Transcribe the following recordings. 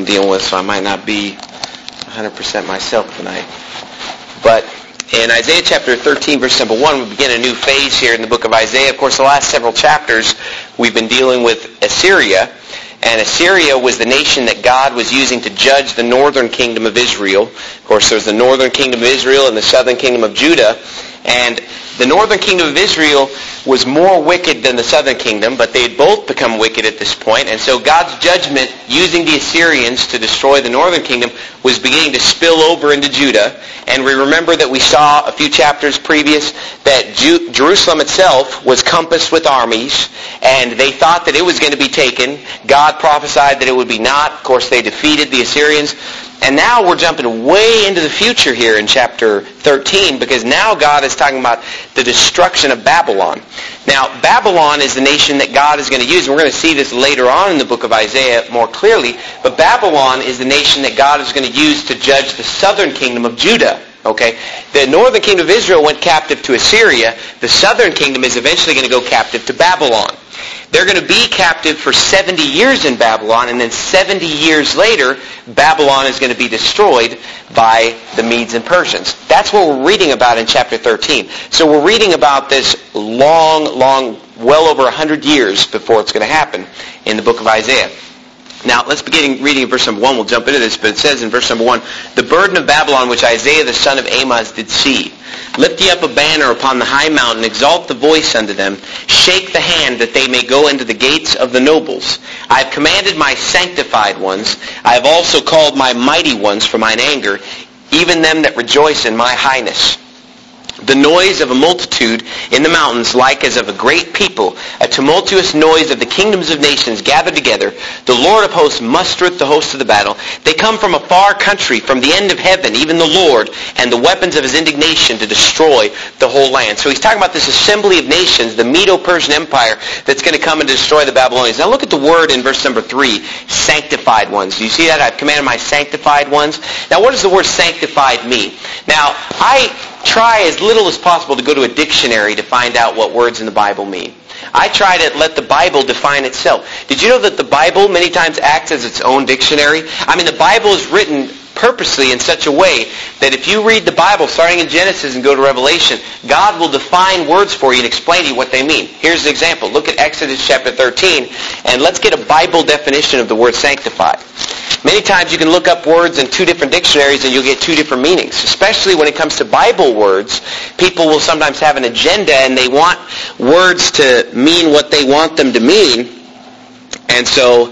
dealing with, so I might not be 100% myself tonight. But in Isaiah chapter 13, verse number 1, we begin a new phase here in the book of Isaiah. Of course, the last several chapters, we've been dealing with Assyria. And Assyria was the nation that God was using to judge the northern kingdom of Israel. Of course, there's the northern kingdom of Israel and the southern kingdom of Judah. And the northern kingdom of Israel was more wicked than the southern kingdom, but they had both become wicked at this point. And so God's judgment, using the Assyrians to destroy the northern kingdom, was beginning to spill over into Judah. And we remember that we saw a few chapters previous that Jerusalem itself was compassed with armies, and they thought that it was going to be taken. God prophesied that it would be not. Of course, they defeated the Assyrians. And now we're jumping way into the future here in chapter 13, because now God is talking about the destruction of Babylon. Now, Babylon is the nation that God is going to use. And we're going to see this later on in the book of Isaiah more clearly. But Babylon is the nation that God is going to use to judge the southern kingdom of Judah. Okay? The northern kingdom of Israel went captive to Assyria. The southern kingdom is eventually going to go captive to Babylon. They're going to be captive for 70 years in Babylon, and then 70 years later, Babylon is going to be destroyed by the Medes and Persians. That's what we're reading about in chapter 13. So we're reading about this long, well over 100 years before it's going to happen in the book of Isaiah. Now, let's begin reading in verse number 1. We'll jump into this, but it says in verse number 1, "The burden of Babylon which Isaiah the son of Amoz did see. Lift ye up a banner upon the high mountain, exalt the voice unto them, shake the hand that they may go into the gates of the nobles. I have commanded my sanctified ones, I have also called my mighty ones for mine anger, even them that rejoice in my highness. The noise of a multitude in the mountains, like as of a great people, a tumultuous noise of the kingdoms of nations gathered together. The Lord of hosts mustereth the host of the battle. They come from a far country, from the end of heaven, even the Lord, and the weapons of his indignation to destroy the whole land." So he's talking about this assembly of nations, the Medo-Persian Empire, that's going to come and destroy the Babylonians. Now look at the word in verse number 3, sanctified ones. Do you see that? I've commanded my sanctified ones. Now what does the word sanctified mean? Now, I try as little as possible to go to a dictionary to find out what words in the Bible mean. I try to let the Bible define itself. Did you know that the Bible many times acts as its own dictionary? I mean, the Bible is written purposely in such a way that if you read the Bible starting in Genesis and go to Revelation, God will define words for you and explain to you what they mean. Here's an example. Look at Exodus chapter 13, and let's get a Bible definition of the word sanctified. Many times you can look up words in two different dictionaries and you'll get two different meanings. Especially when it comes to Bible words, people will sometimes have an agenda and they want words to mean what they want them to mean. And so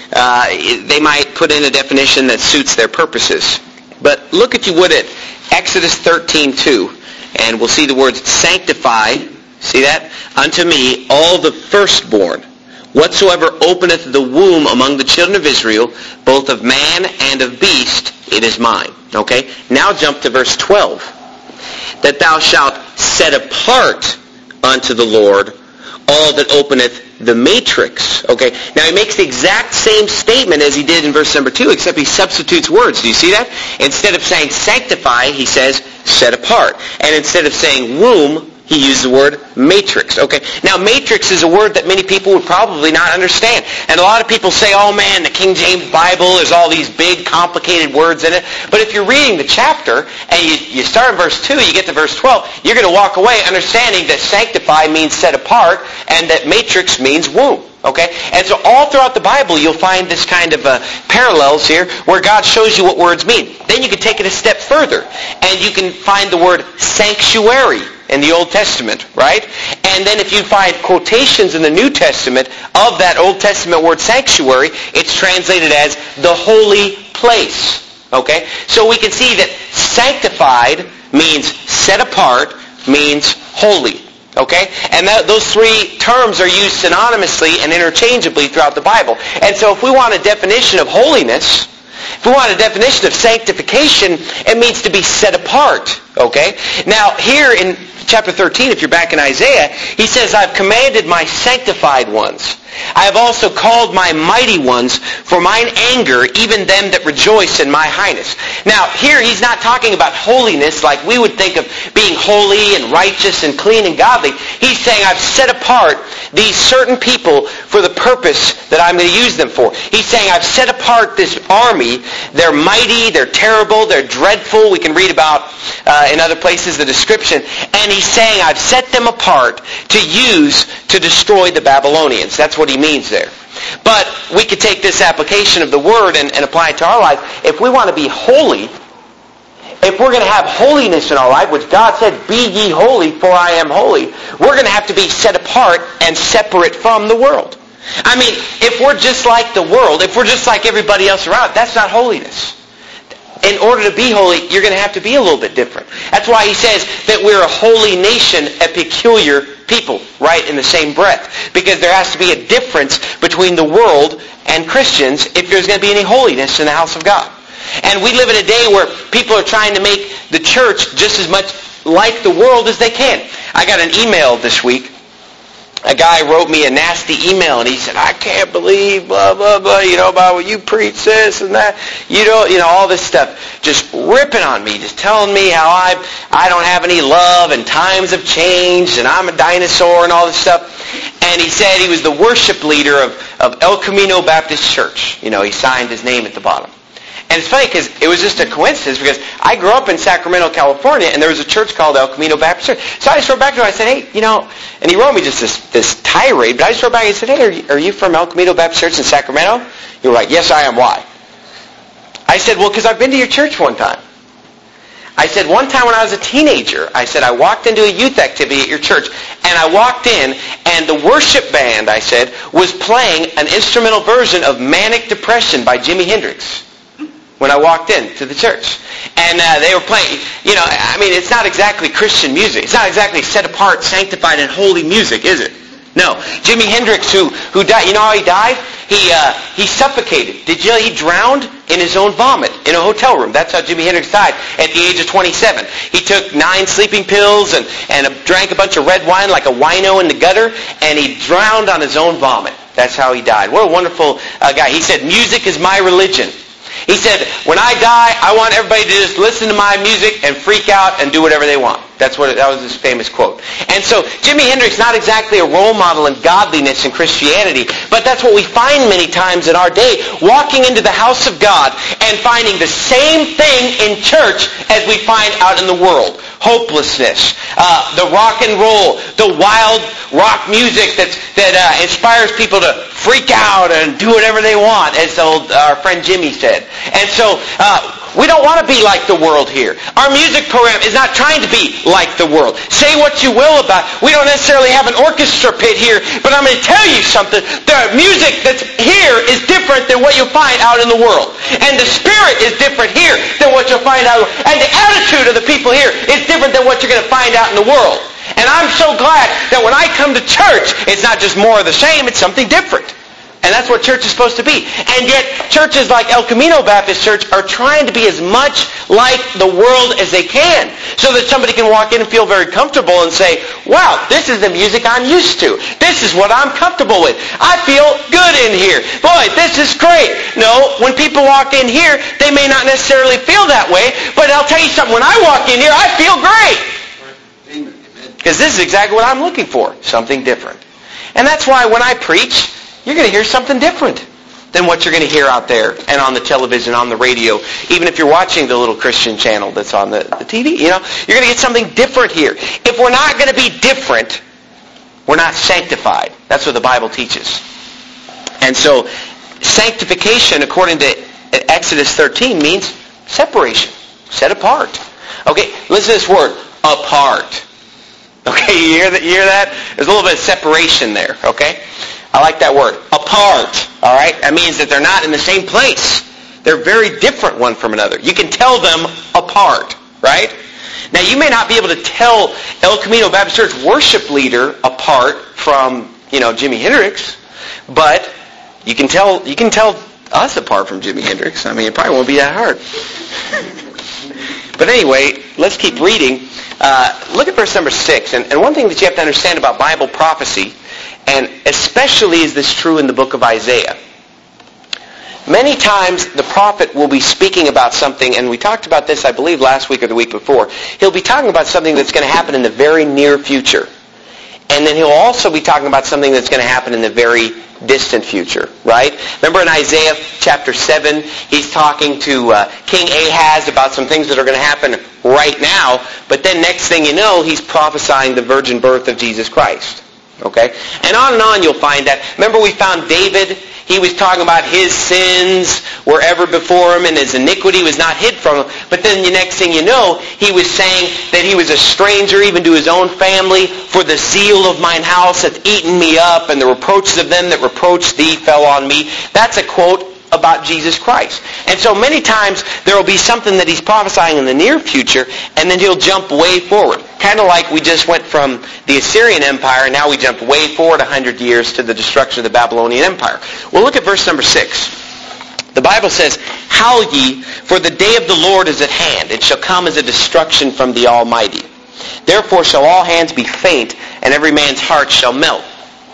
they might put in a definition that suits their purposes. But look, if you would, at Exodus 13:2, and we'll see the words sanctify, see that? Unto me all the firstborn. Whatsoever openeth the womb among the children of Israel, both of man and of beast, it is mine. Okay? Now jump to verse 12. That thou shalt set apart unto the Lord all that openeth the matrix. Okay? Now he makes the exact same statement as he did in verse number 2, except he substitutes words. Do you see that? Instead of saying sanctify, he says set apart. And instead of saying womb, he used the word matrix. Okay. Now, matrix is a word that many people would probably not understand. And a lot of people say, oh man, the King James Bible, there's all these big, complicated words in it. But if you're reading the chapter, and you start in verse 2, you get to verse 12, you're going to walk away understanding that sanctify means set apart, and that matrix means womb. Okay? And so all throughout the Bible, you'll find this kind of parallels here, where God shows you what words mean. Then you can take it a step further, and you can find the word sanctuary in the Old Testament, right? And then if you find quotations in the New Testament of that Old Testament word sanctuary, it's translated as the holy place. Okay? So we can see that sanctified means set apart, means holy. Okay? And those three terms are used synonymously and interchangeably throughout the Bible. And so if we want a definition of holiness, if we want a definition of sanctification, it means to be set apart. Okay? Now, here in chapter 13, if you're back in Isaiah, he says, I've commanded my sanctified ones. I have also called my mighty ones for mine anger, even them that rejoice in my highness. Now, here he's not talking about holiness like we would think of being holy and righteous and clean and godly. He's saying, I've set apart these certain people for the purpose that I'm going to use them for. He's saying, I've set apart this army. They're mighty, they're terrible, they're dreadful. We can read about in other places the description. And he's saying, I've set them apart to use to destroy the Babylonians. That's what he means there. But we could take this application of the Word and apply it to our life. If we want to be holy, if we're going to have holiness in our life, which God said, be ye holy, for I am holy, we're going to have to be set apart and separate from the world. I mean, if we're just like the world, if we're just like everybody else around, that's not holiness. In order to be holy, you're going to have to be a little bit different. That's why he says that we're a holy nation, a peculiar people, right in the same breath. Because there has to be a difference between the world and Christians if there's going to be any holiness in the house of God. And we live in a day where people are trying to make the church just as much like the world as they can. I got an email this week. A guy wrote me a nasty email, and he said, I can't believe, blah, blah, blah, about what you preach this and that. All this stuff. Just ripping on me, just telling me how I don't have any love, and times have changed, and I'm a dinosaur, and all this stuff. And he said he was the worship leader of El Camino Baptist Church. He signed his name at the bottom. And it's funny because it was just a coincidence because I grew up in Sacramento, California, and there was a church called El Camino Baptist Church. So I just wrote back to him. I said, hey, and he wrote me just this tirade, but I just wrote back and said, hey, are you from El Camino Baptist Church in Sacramento? You were like, yes, I am. Why? I said, well, because I've been to your church one time. I said, one time when I was a teenager, I said, I walked into a youth activity at your church, and I walked in, and the worship band, I said, was playing an instrumental version of Manic Depression by Jimi Hendrix when I walked into the church. And they were playing, it's not exactly Christian music. It's not exactly set apart, sanctified, and holy music, is it? No. Jimi Hendrix, who died, you know how he died? He suffocated. Did you know he drowned in his own vomit in a hotel room? That's how Jimi Hendrix died at the age of 27. He took 9 sleeping pills and drank a bunch of red wine like a wino in the gutter, and he drowned on his own vomit. That's how he died. What a wonderful guy. He said, music is my religion. He said, when I die, I want everybody to just listen to my music and freak out and do whatever they want. That was his famous quote. And so Jimi Hendrix, not exactly a role model in godliness and Christianity, but that's what we find many times in our day, walking into the house of God and finding the same thing in church as we find out in the world. Hopelessness, the rock and roll, the wild rock music that inspires people to freak out and do whatever they want, as our friend Jimmy said. And so we don't want to be like the world here. Our music program is not trying to be like the world. Say what you will about it. We don't necessarily have an orchestra pit here, but I'm going to tell you something. The music that's here is different than what you'll find out in the world. And the spirit is different here than what you'll find out. And the attitude of the people here is different than what you're going to find out in the world. And I'm so glad that when I come to church, it's not just more of the same, it's something different. And that's what church is supposed to be. And yet, churches like El Camino Baptist Church are trying to be as much like the world as they can, so that somebody can walk in and feel very comfortable and say, wow, this is the music I'm used to. This is what I'm comfortable with. I feel good in here. Boy, this is great. No, when people walk in here, they may not necessarily feel that way, but I'll tell you something, when I walk in here, I feel great. Because this is exactly what I'm looking for, something different. And that's why when I preach, you're going to hear something different than what you're going to hear out there and on the television, on the radio. Even if you're watching the little Christian channel that's on the TV, you're going to get something different here. If we're not going to be different, we're not sanctified. That's what the Bible teaches. And so, sanctification, according to Exodus 13, means separation, set apart. Okay, listen to this word, apart. Okay, you hear that? There's a little bit of separation there, okay? I like that word, apart, all right? That means that they're not in the same place. They're very different one from another. You can tell them apart, right? Now, you may not be able to tell El Camino Baptist Church worship leader apart from, Jimi Hendrix, but you can tell us apart from Jimi Hendrix. I mean, it probably won't be that hard. But anyway, let's keep reading. Look at verse number 6. And one thing that you have to understand about Bible prophecy, and especially is this true in the book of Isaiah. Many times the prophet will be speaking about something, and we talked about this, I believe, last week or the week before. He'll be talking about something that's going to happen in the very near future. And then he'll also be talking about something that's going to happen in the very distant future, right? Remember in Isaiah chapter 7, he's talking to King Ahaz about some things that are going to happen right now, but then next thing you know, he's prophesying the virgin birth of Jesus Christ. Okay? And on you'll find that. Remember we found David, he was talking about his sins were ever before him and his iniquity was not hid from him. But then the next thing you know, he was saying that he was a stranger even to his own family. For the zeal of mine house hath eaten me up, and the reproaches of them that reproached thee fell on me. That's a quote about Jesus Christ. And so many times there will be something that he's prophesying in the near future, and then he'll jump way forward. Kind of like we just went from the Assyrian Empire, and now we jumped way forward 100 years to the destruction of the Babylonian Empire. Well, look at verse number 6. The Bible says, Howl ye, for the day of the Lord is at hand. It shall come as a destruction from the Almighty. Therefore shall all hands be faint, and every man's heart shall melt.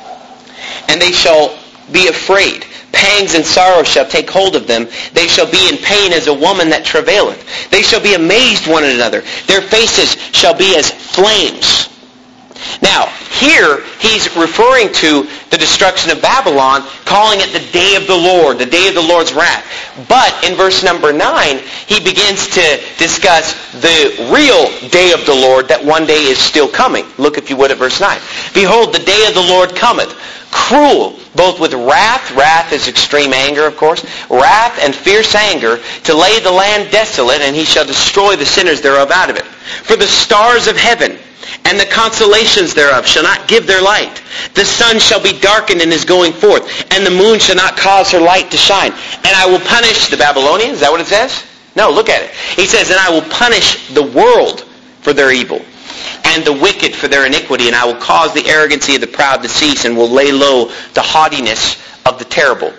And they shall be afraid. Pangs and sorrow shall take hold of them. They shall be in pain as a woman that travaileth. They shall be amazed one at another. Their faces shall be as flames. Now, here he's referring to the destruction of Babylon, calling it the day of the Lord, the day of the Lord's wrath. But in verse number 9, he begins to discuss the real day of the Lord that one day is still coming. Look, if you would, at verse 9. Behold, the day of the Lord cometh, cruel, both with wrath, wrath is extreme anger, of course, wrath and fierce anger, to lay the land desolate, and he shall destroy the sinners thereof out of it. For the stars of heaven and the constellations thereof shall not give their light. The sun shall be darkened in his going forth, and the moon shall not cause her light to shine. And I will punish the Babylonians. Is that what it says? No, look at it. He says, and I will punish the world for their evil, and the wicked for their iniquity, and I will cause the arrogancy of the proud to cease, and will lay low the haughtiness of the terrible.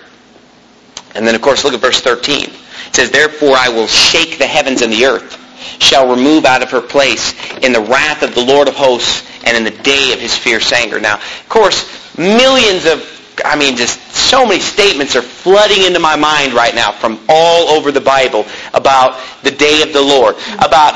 And then, of course, look at verse 13. It says, therefore I will shake the heavens and the earth shall remove out of her place in the wrath of the Lord of hosts and in the day of his fierce anger. Now, of course, millions of, just so many statements are flooding into my mind right now from all over the Bible about the day of the Lord. About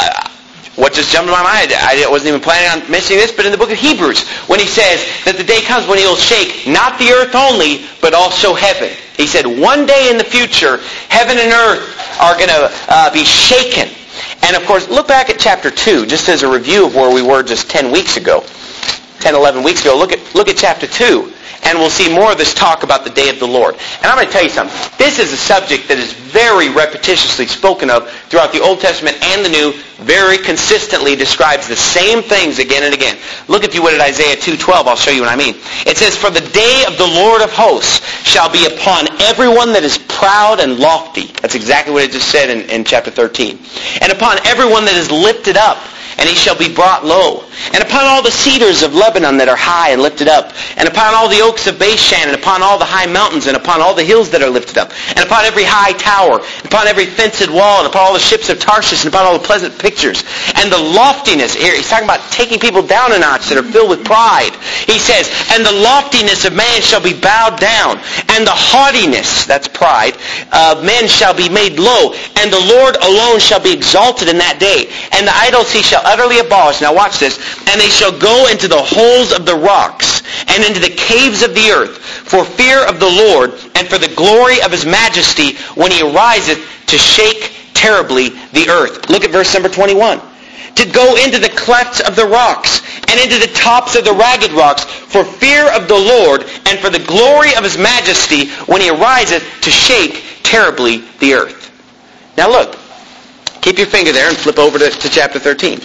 what just jumped in my mind, I wasn't even planning on mentioning this, but in the book of Hebrews, when he says that the day comes when he'll shake not the earth only, but also heaven. He said one day in the future, heaven and earth are going to be shaken. And of course, look back at chapter 2, just as a review of where we were just 10 weeks ago. 10, 11 weeks ago. Look at chapter 2, and we'll see more of this talk about the day of the Lord. And I'm going to tell you something. This is a subject that is very repetitiously spoken of throughout the Old Testament and the New, very consistently describes the same things again and again. Look, if you would, at Isaiah 2:12. I'll show you what I mean. It says, for the day of the Lord of hosts shall be upon everyone that is proud and lofty. That's exactly what it just said in chapter 13. And upon everyone that is lifted up, and he shall be brought low. And upon all the cedars of Lebanon that are high and lifted up, and upon all the oaks of Bashan, and upon all the high mountains, and upon all the hills that are lifted up, and upon every high tower, and upon every fenced wall, and upon all the ships of Tarshish, and upon all the pleasant pictures, and the loftiness. Here he's talking about taking people down a notch that are filled with pride. He says, and the loftiness of man shall be bowed down, and the haughtiness, that's pride, of men shall be made low, and the Lord alone shall be exalted in that day, and the idols he shall utterly abolish. Now watch this. And they shall go into the holes of the rocks and into the caves of the earth for fear of the Lord and for the glory of his majesty when he ariseth to shake terribly the earth. Look at verse number 21. To go into the clefts of the rocks and into the tops of the ragged rocks for fear of the Lord and for the glory of his majesty when he ariseth to shake terribly the earth. Now look. Keep your finger there and flip over to chapter 13.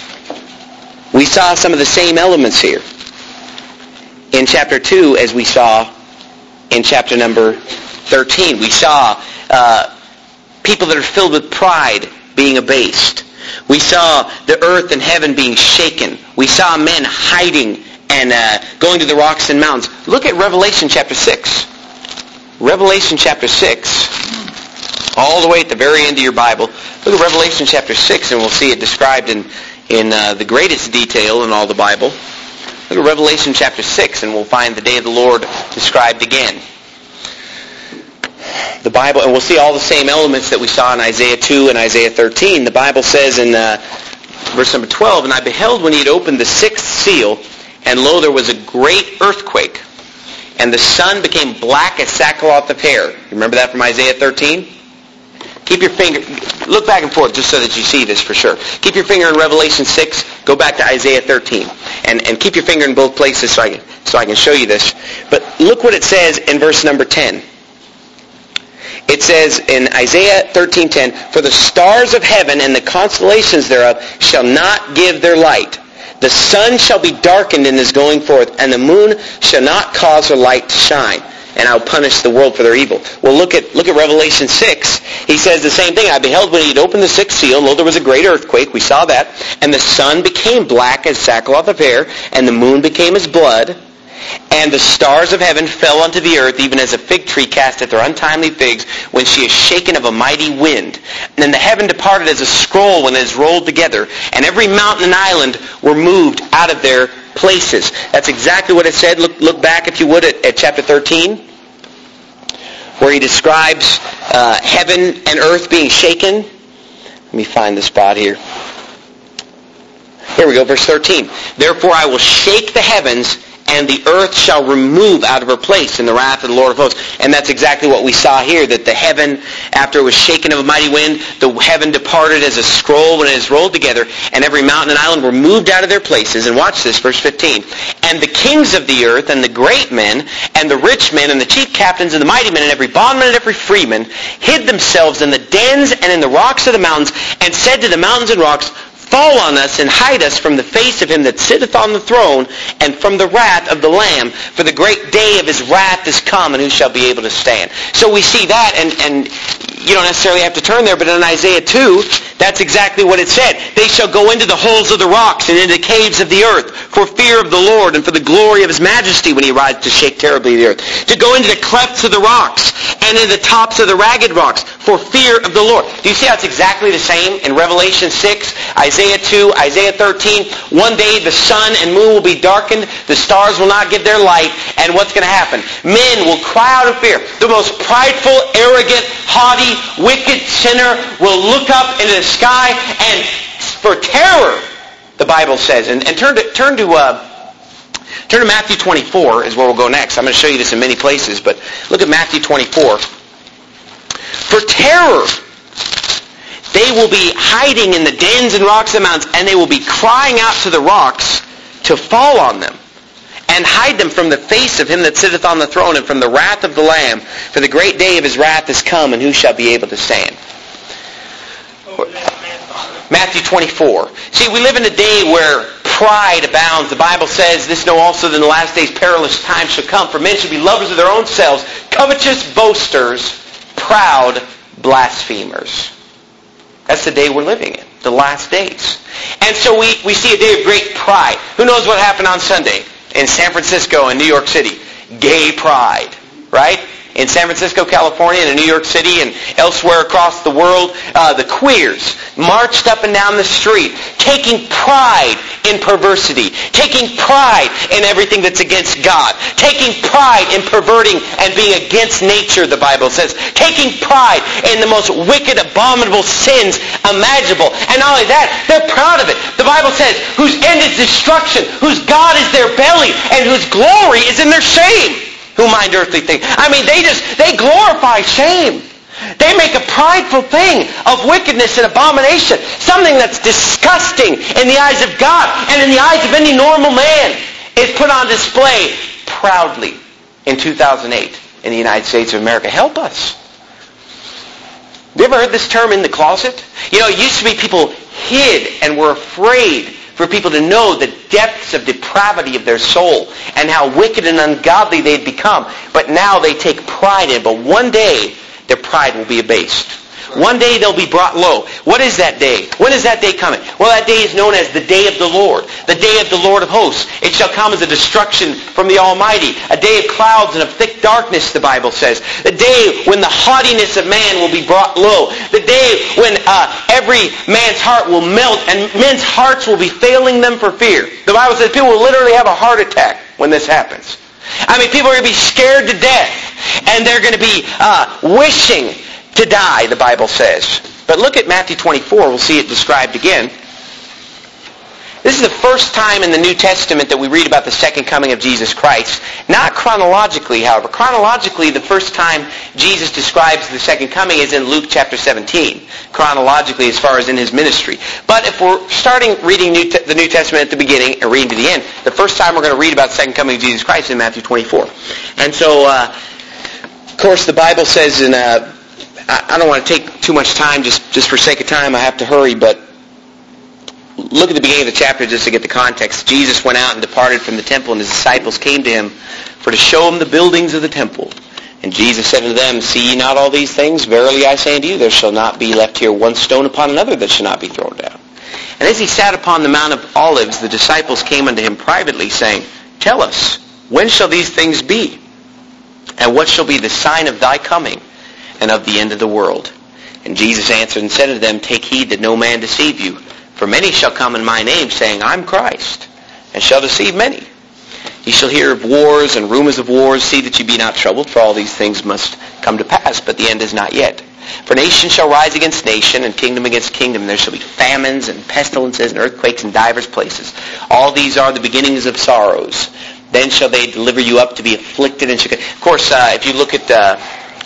We saw some of the same elements here in chapter 2 as we saw in chapter number 13. We saw people that are filled with pride being abased. We saw the earth and heaven being shaken. We saw men hiding and going to the rocks and mountains. Look at Revelation chapter 6. Revelation chapter 6. all the way at the very end of your Bible. Look at Revelation chapter 6, and we'll see it described in the greatest detail in all the Bible. Look at Revelation chapter 6, and we'll find the day of the Lord described again. The Bible, and we'll see all the same elements that we saw in Isaiah 2 and Isaiah 13. The Bible says in verse number 12, "And I beheld when he had opened the sixth seal, and lo, there was a great earthquake, and the sun became black as sackcloth of hair." You remember that from Isaiah 13? Keep your finger, look back and forth just so that you see this for sure. Keep your finger in Revelation 6, go back to Isaiah 13. And keep your finger in both places so I can show you this. But look what it says in verse number 10. It says in Isaiah 13:10, "For the stars of heaven and the constellations thereof shall not give their light. The sun shall be darkened in his going forth, and the moon shall not cause her light to shine. And I'll punish the world for their evil." Well, look at Revelation 6. He says the same thing. "I beheld when he had opened the sixth seal, and lo, there was a great earthquake." We saw that. "And the sun became black as sackcloth of hair, and the moon became as blood. And the stars of heaven fell unto the earth, even as a fig tree casteth her untimely figs when she is shaken of a mighty wind. And then the heaven departed as a scroll when it is rolled together, and every mountain and island were moved out of their places." That's exactly what it said. Look back, if you would, at chapter 13, where he describes heaven and earth being shaken. Let me find the spot here. Here we go, verse 13. "Therefore I will shake the heavens, and the earth shall remove out of her place in the wrath of the Lord of hosts." And that's exactly what we saw here, that the heaven, after it was shaken of a mighty wind, the heaven departed as a scroll when it is rolled together, and every mountain and island were moved out of their places. And watch this, verse 15. "And the kings of the earth, and the great men, and the rich men, and the chief captains, and the mighty men, and every bondman and every freeman, hid themselves in the dens and in the rocks of the mountains, and said to the mountains and rocks, Fall on us and hide us from the face of him that sitteth on the throne and from the wrath of the Lamb. For the great day of his wrath is come, and who shall be able to stand?" So we see that, and you don't necessarily have to turn there, but in Isaiah 2, that's exactly what it said. "They shall go into the holes of the rocks and into the caves of the earth for fear of the Lord and for the glory of his majesty when he rides to shake terribly the earth. To go into the clefts of the rocks and into the tops of the ragged rocks for fear of the Lord." Do you see how it's exactly the same in Revelation 6, Isaiah 2, Isaiah 13? One day the sun and moon will be darkened, the stars will not give their light, and what's going to happen? Men will cry out in fear. The most prideful, arrogant, haughty, wicked sinner will look up into the sky, and for terror, the Bible says. And turn to Matthew 24 is where we'll go next. I'm going to show you this in many places, but look at Matthew 24. "For terror, they will be hiding in the dens and rocks of the mountains, and they will be crying out to the rocks to fall on them, and hide them from the face of him that sitteth on the throne and from the wrath of the Lamb. For the great day of his wrath is come, and who shall be able to stand?" Matthew 24. See, we live in a day where pride abounds. The Bible says, "This know also that in the last days perilous times shall come, for men shall be lovers of their own selves, covetous, boasters, proud, blasphemers." That's the day we're living in, the last days. And so we see a day of great pride. Who knows what happened on Sunday in San Francisco and New York City? Gay pride, right? In San Francisco, California, and in New York City, and elsewhere across the world, the queers marched up and down the street, taking pride in perversity, taking pride in everything that's against God, taking pride in perverting and being against nature, the Bible says, taking pride in the most wicked, abominable sins imaginable. And not only that, they're proud of it. The Bible says, "Whose end is destruction, whose God is their belly, and whose glory is in their shame. Who mind earthly things." I mean, they glorify shame. They make a prideful thing of wickedness and abomination, something that's disgusting in the eyes of God and in the eyes of any normal man, is put on display proudly in 2008 in the United States of America. Help us. Have you ever heard this term, "in the closet"? You know, it used to be people hid and were afraid for people to know the depths of depravity of their soul and how wicked and ungodly they'd become. But now they take pride in it. But one day, their pride will be abased. One day they'll be brought low. What is that day? When is that day coming? Well, that day is known as the day of the Lord, the day of the Lord of hosts. It shall come as a destruction from the Almighty, a day of clouds and of thick darkness, the Bible says. The day when the haughtiness of man will be brought low. The day when every man's heart will melt and men's hearts will be failing them for fear. The Bible says people will literally have a heart attack when this happens. I mean, people are going to be scared to death, and they're going to be wishing to die, the Bible says. But look at Matthew 24. We'll see it described again. This is the first time in the New Testament that we read about the second coming of Jesus Christ. Not chronologically, however. Chronologically, the first time Jesus describes the second coming is in Luke chapter 17. Chronologically, as far as in his ministry. But if we're starting reading the New Testament at the beginning and reading to the end, the first time we're going to read about the second coming of Jesus Christ is in Matthew 24. And so, of course, the Bible says in... I don't want to take too much time, just for sake of time. I have to hurry, but look at the beginning of the chapter just to get the context. Jesus went out and departed from the temple, and his disciples came to him for to show him the buildings of the temple. And Jesus said unto them, See ye not all these things? Verily I say unto you, there shall not be left here one stone upon another that shall not be thrown down. And as he sat upon the Mount of Olives, the disciples came unto him privately, saying, Tell us, when shall these things be? And what shall be the sign of thy coming and of the end of the world? And Jesus answered and said unto them, Take heed that no man deceive you. For many shall come in my name, saying, I'm Christ, and shall deceive many. Ye shall hear of wars and rumors of wars. See that ye be not troubled, for all these things must come to pass, but the end is not yet. For nation shall rise against nation, and kingdom against kingdom. There shall be famines and pestilences and earthquakes in divers places. All these are the beginnings of sorrows. Then shall they deliver you up to be afflicted and shaken. Of course, if you look at...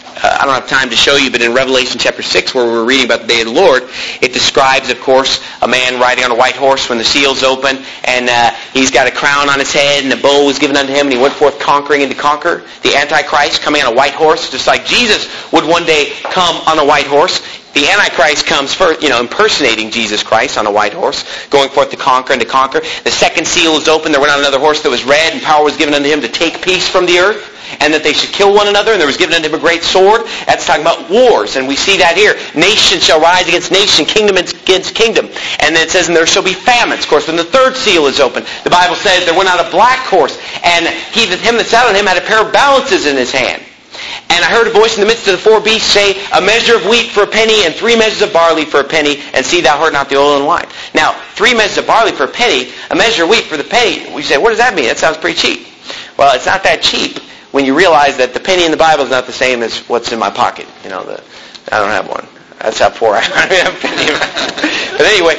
I don't have time to show you, but in Revelation chapter 6, where we're reading about the day of the Lord, it describes, of course, a man riding on a white horse when the seals open, and he's got a crown on his head, and a bow was given unto him, and he went forth conquering and to conquer. The Antichrist coming on a white horse, just like Jesus would one day come on a white horse. The Antichrist comes first, impersonating Jesus Christ on a white horse, going forth to conquer and to conquer. The second seal is open. There went on another horse that was red, and power was given unto him to take peace from the earth, and that they should kill one another, and there was given unto him a great sword. That's talking about wars, and we see that here. Nation shall rise against nation, kingdom against kingdom. And then it says, and there shall be famines. Of course, when the third seal is open, the Bible says there went out a black horse, and him that sat on him had a pair of balances in his hand. And I heard a voice in the midst of the four beasts say, A measure of wheat for a penny, and 3 measures of barley for a penny, and see thou hurt not the oil and wine. Now, 3 measures of barley for a penny, a measure of wheat for the penny. We say, what does that mean? That sounds pretty cheap. Well, it's not that cheap when you realize that the penny in the Bible is not the same as what's in my pocket. I don't have one. That's how poor I am. I don't have a penny. But anyway,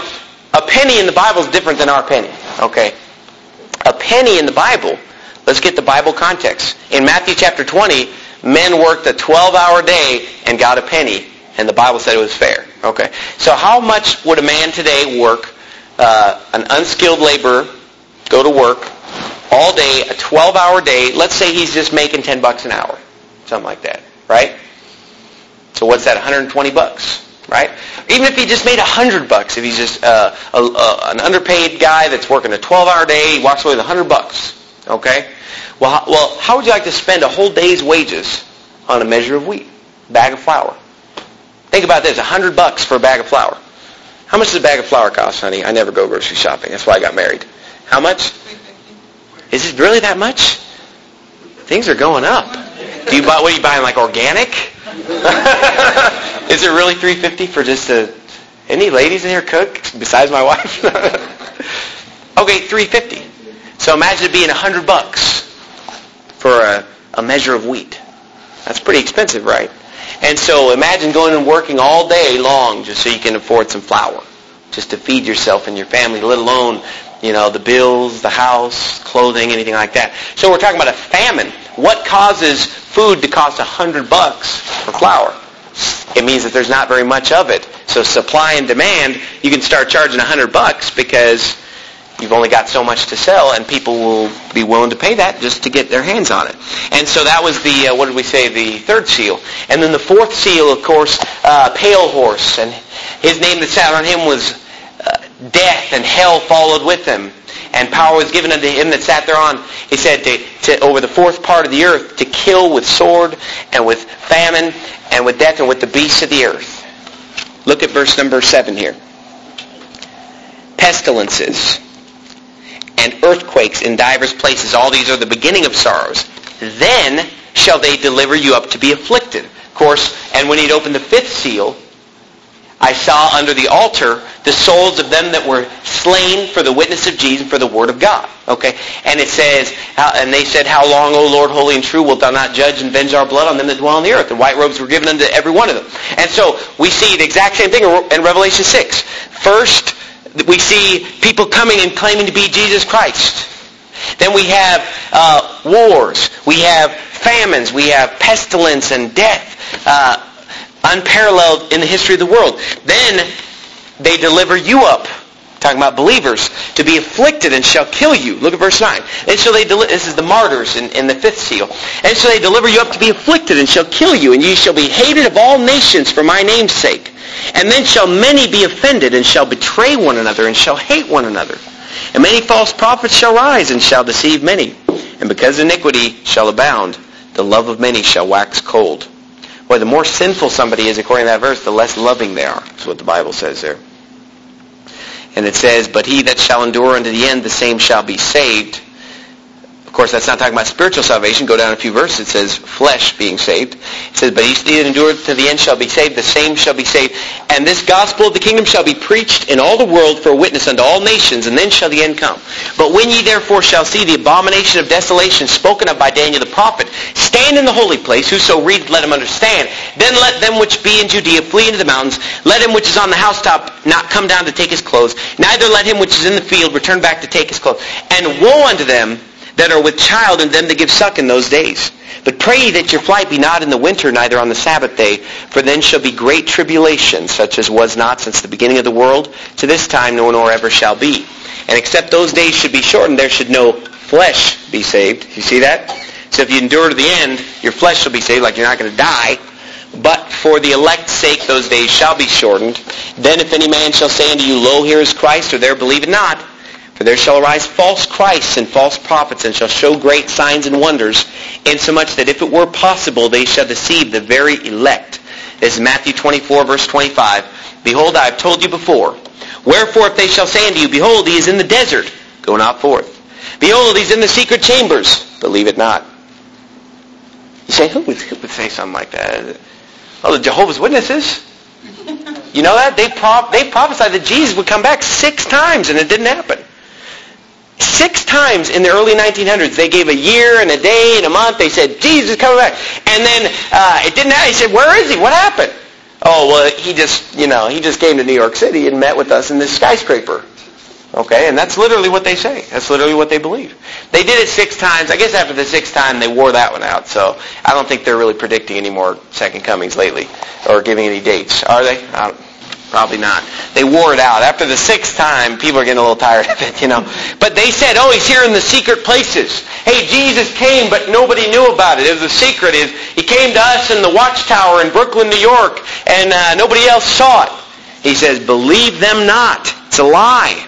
a penny in the Bible is different than our penny. Okay? A penny in the Bible, let's get the Bible context. In Matthew chapter 20, men worked a 12-hour day and got a penny, and the Bible said it was fair. Okay? So how much would a man today work, an unskilled laborer, go to work all day, a 12-hour day? Let's say he's just making $10 an hour, something like that, right? So what's that? $120, right? Even if he just made $100, if he's just an underpaid guy that's working a 12-hour day, he walks away with $100. Okay? Well, how would you like to spend a whole day's wages on a measure of wheat, a bag of flour? Think about this: $100 for a bag of flour. How much does a bag of flour cost, honey? I never go grocery shopping. That's why I got married. How much? Is it really that much? Things are going up. What are you buying, like organic? Is it really $3.50 for just any ladies in here cook besides my wife? Okay, $3.50. So imagine it being $100 for a measure of wheat. That's pretty expensive, right? And so imagine going and working all day long just so you can afford some flour, just to feed yourself and your family, let alone the bills, the house, clothing, anything like that. So we're talking about a famine. What causes food to cost $100 for flour? It means that there's not very much of it. So supply and demand, you can start charging $100 because you've only got so much to sell, and people will be willing to pay that just to get their hands on it. And so that was the third seal. And then the fourth seal, of course, pale horse. And his name that sat on him was Death, and hell followed with him. And power was given unto him that sat thereon, he said, to over the fourth part of the earth, to kill with sword, and with famine, and with death, and with the beasts of the earth. Look at verse number 7 here. Pestilences and earthquakes in divers places, all these are the beginning of sorrows. Then shall they deliver you up to be afflicted. Of course, and when he'd opened the fifth seal, I saw under the altar the souls of them that were slain for the witness of Jesus and for the word of God. Okay? And it says, and they said, How long, O Lord, holy and true, wilt thou not judge and avenge our blood on them that dwell on the earth? And white robes were given unto every one of them. And so we see the exact same thing in Revelation 6. First, we see people coming and claiming to be Jesus Christ. Then we have wars. We have famines. We have pestilence and death. Unparalleled in the history of the world. Then they deliver you up, talking about believers, to be afflicted and shall kill you. Look at verse 9. And so this is the martyrs in the fifth seal. And so they deliver you up to be afflicted and shall kill you, and ye shall be hated of all nations for my name's sake. And then shall many be offended, and shall betray one another, and shall hate one another. And many false prophets shall rise, and shall deceive many. And because iniquity shall abound, the love of many shall wax cold. Well, the more sinful somebody is, according to that verse, the less loving they are. That's what the Bible says there. And it says, But he that shall endure unto the end, the same shall be saved. Of course, that's not talking about spiritual salvation. Go down a few verses. It says flesh being saved. It says, But he that endureth to the end shall be saved, the same shall be saved. And this gospel of the kingdom shall be preached in all the world for a witness unto all nations, and then shall the end come. But when ye therefore shall see the abomination of desolation spoken of by Daniel the prophet, stand in the holy place, whoso readeth, let him understand. Then let them which be in Judea flee into the mountains. Let him which is on the housetop not come down to take his clothes. Neither let him which is in the field return back to take his clothes. And woe unto them that are with child, and them that give suck in those days. But pray ye that your flight be not in the winter, neither on the Sabbath day, for then shall be great tribulation, such as was not since the beginning of the world, to this time, nor ever shall be. And except those days should be shortened, there should no flesh be saved. You see that? So if you endure to the end, your flesh shall be saved, like you're not going to die. But for the elect's sake those days shall be shortened. Then if any man shall say unto you, Lo, here is Christ, or there believe it not, for there shall arise false Christs and false prophets, and shall show great signs and wonders, insomuch that if it were possible, they shall deceive the very elect. This is Matthew 24, verse 25. Behold, I have told you before. Wherefore, if they shall say unto you, Behold, he is in the desert, go not forth. Behold, he is in the secret chambers, believe it not. You say, who would say something like that? Oh, the Jehovah's Witnesses. You know that? They prophesied that Jesus would come back 6 times, and it didn't happen. 6 times in the early 1900s, they gave a year and a day and a month. They said, Jesus is coming back. And then it didn't happen. He said, where is he? What happened? Oh, well, he just came to New York City and met with us in this skyscraper. Okay, and that's literally what they say. That's literally what they believe. They did it 6 times. I guess after the 6th time, they wore that one out. So I don't think they're really predicting any more second comings lately or giving any dates. Are they? Probably not. They wore it out. After the 6th time, people are getting a little tired of it, But they said, oh, he's here in the secret places. Hey, Jesus came, but nobody knew about it. It was a secret. He came to us in the Watchtower in Brooklyn, New York, and nobody else saw it. He says, believe them not. It's a lie.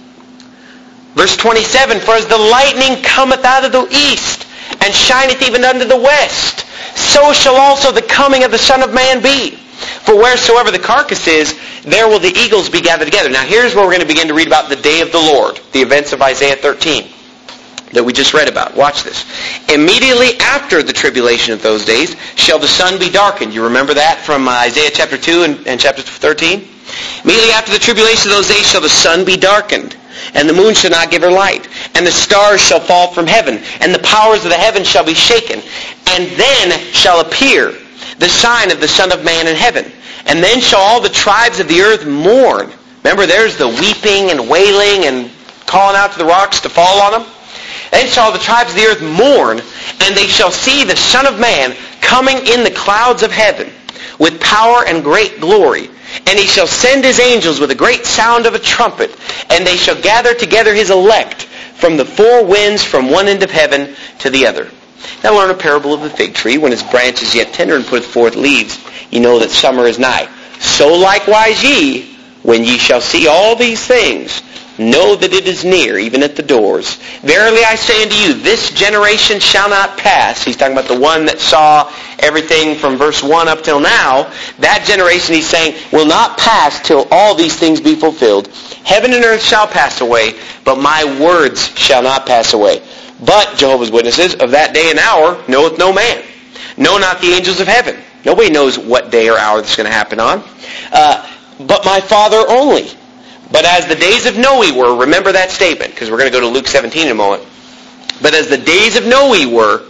Verse 27, For as the lightning cometh out of the east, and shineth even unto the west, so shall also the coming of the Son of Man be. For wheresoever the carcass is, there will the eagles be gathered together. Now here's where we're going to begin to read about the day of the Lord, the events of Isaiah 13 that we just read about. Watch this. Immediately after the tribulation of those days shall the sun be darkened. You remember that from Isaiah chapter 2 and chapter 13? Immediately after the tribulation of those days shall the sun be darkened, and the moon shall not give her light, and the stars shall fall from heaven, and the powers of the heavens shall be shaken. And then shall appear the sign of the Son of Man in heaven. And then shall all the tribes of the earth mourn. Remember, there's the weeping and wailing and calling out to the rocks to fall on them. Then shall the tribes of the earth mourn, and they shall see the Son of Man coming in the clouds of heaven with power and great glory. And he shall send his angels with a great sound of a trumpet, and they shall gather together his elect from the 4 winds, from one end of heaven to the other. Now learn a parable of the fig tree. When his branch is yet tender and putteth forth leaves, ye know that summer is nigh. So likewise ye, when ye shall see all these things, know that it is near, even at the doors. Verily I say unto you, this generation shall not pass. He's talking about the one that saw everything from verse 1 up till now. That generation, he's saying, will not pass till all these things be fulfilled. Heaven and earth shall pass away, but my words shall not pass away. But, Jehovah's Witnesses, of that day and hour knoweth no man. No, not the angels of heaven. Nobody knows what day or hour this is going to happen on. But my Father only. But as the days of Noe were, remember that statement, because we're going to go to Luke 17 in a moment. But as the days of Noe were,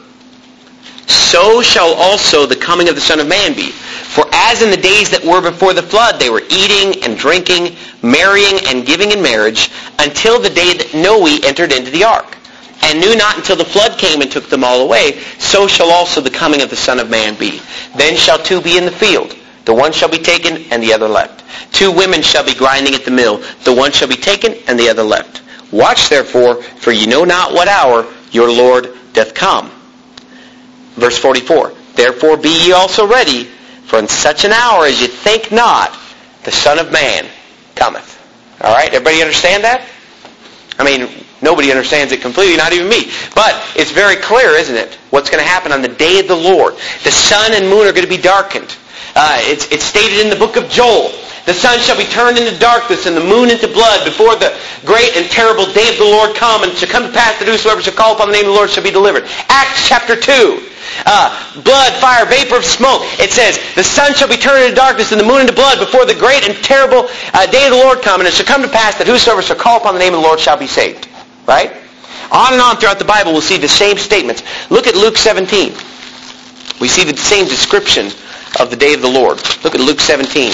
so shall also the coming of the Son of Man be. For as in the days that were before the flood, they were eating and drinking, marrying and giving in marriage, until the day that Noe entered into the ark, and knew not until the flood came and took them all away, so shall also the coming of the Son of Man be. Then shall two be in the field, the one shall be taken and the other left. Two women shall be grinding at the mill, the one shall be taken and the other left. Watch therefore, for ye know not what hour your Lord doth come. Verse 44, therefore be ye also ready, for in such an hour as ye think not, the Son of Man cometh. All right, everybody understand that? I mean, nobody understands it completely, not even me. But it's very clear, isn't it? What's going to happen on the day of the Lord. The sun and moon are going to be darkened. It's stated in the book of Joel. The sun shall be turned into darkness and the moon into blood before the great and terrible day of the Lord come, and it shall come to pass that whosoever shall call upon the name of the Lord shall be delivered. Acts chapter 2. Blood, fire, vapor of smoke. It says, the sun shall be turned into darkness and the moon into blood before the great and terrible day of the Lord come, and it shall come to pass that whosoever shall call upon the name of the Lord shall be saved. Right? On and on throughout the Bible we'll see the same statements. Look at Luke 17. We see the same description of the day of the Lord. Look at Luke 17.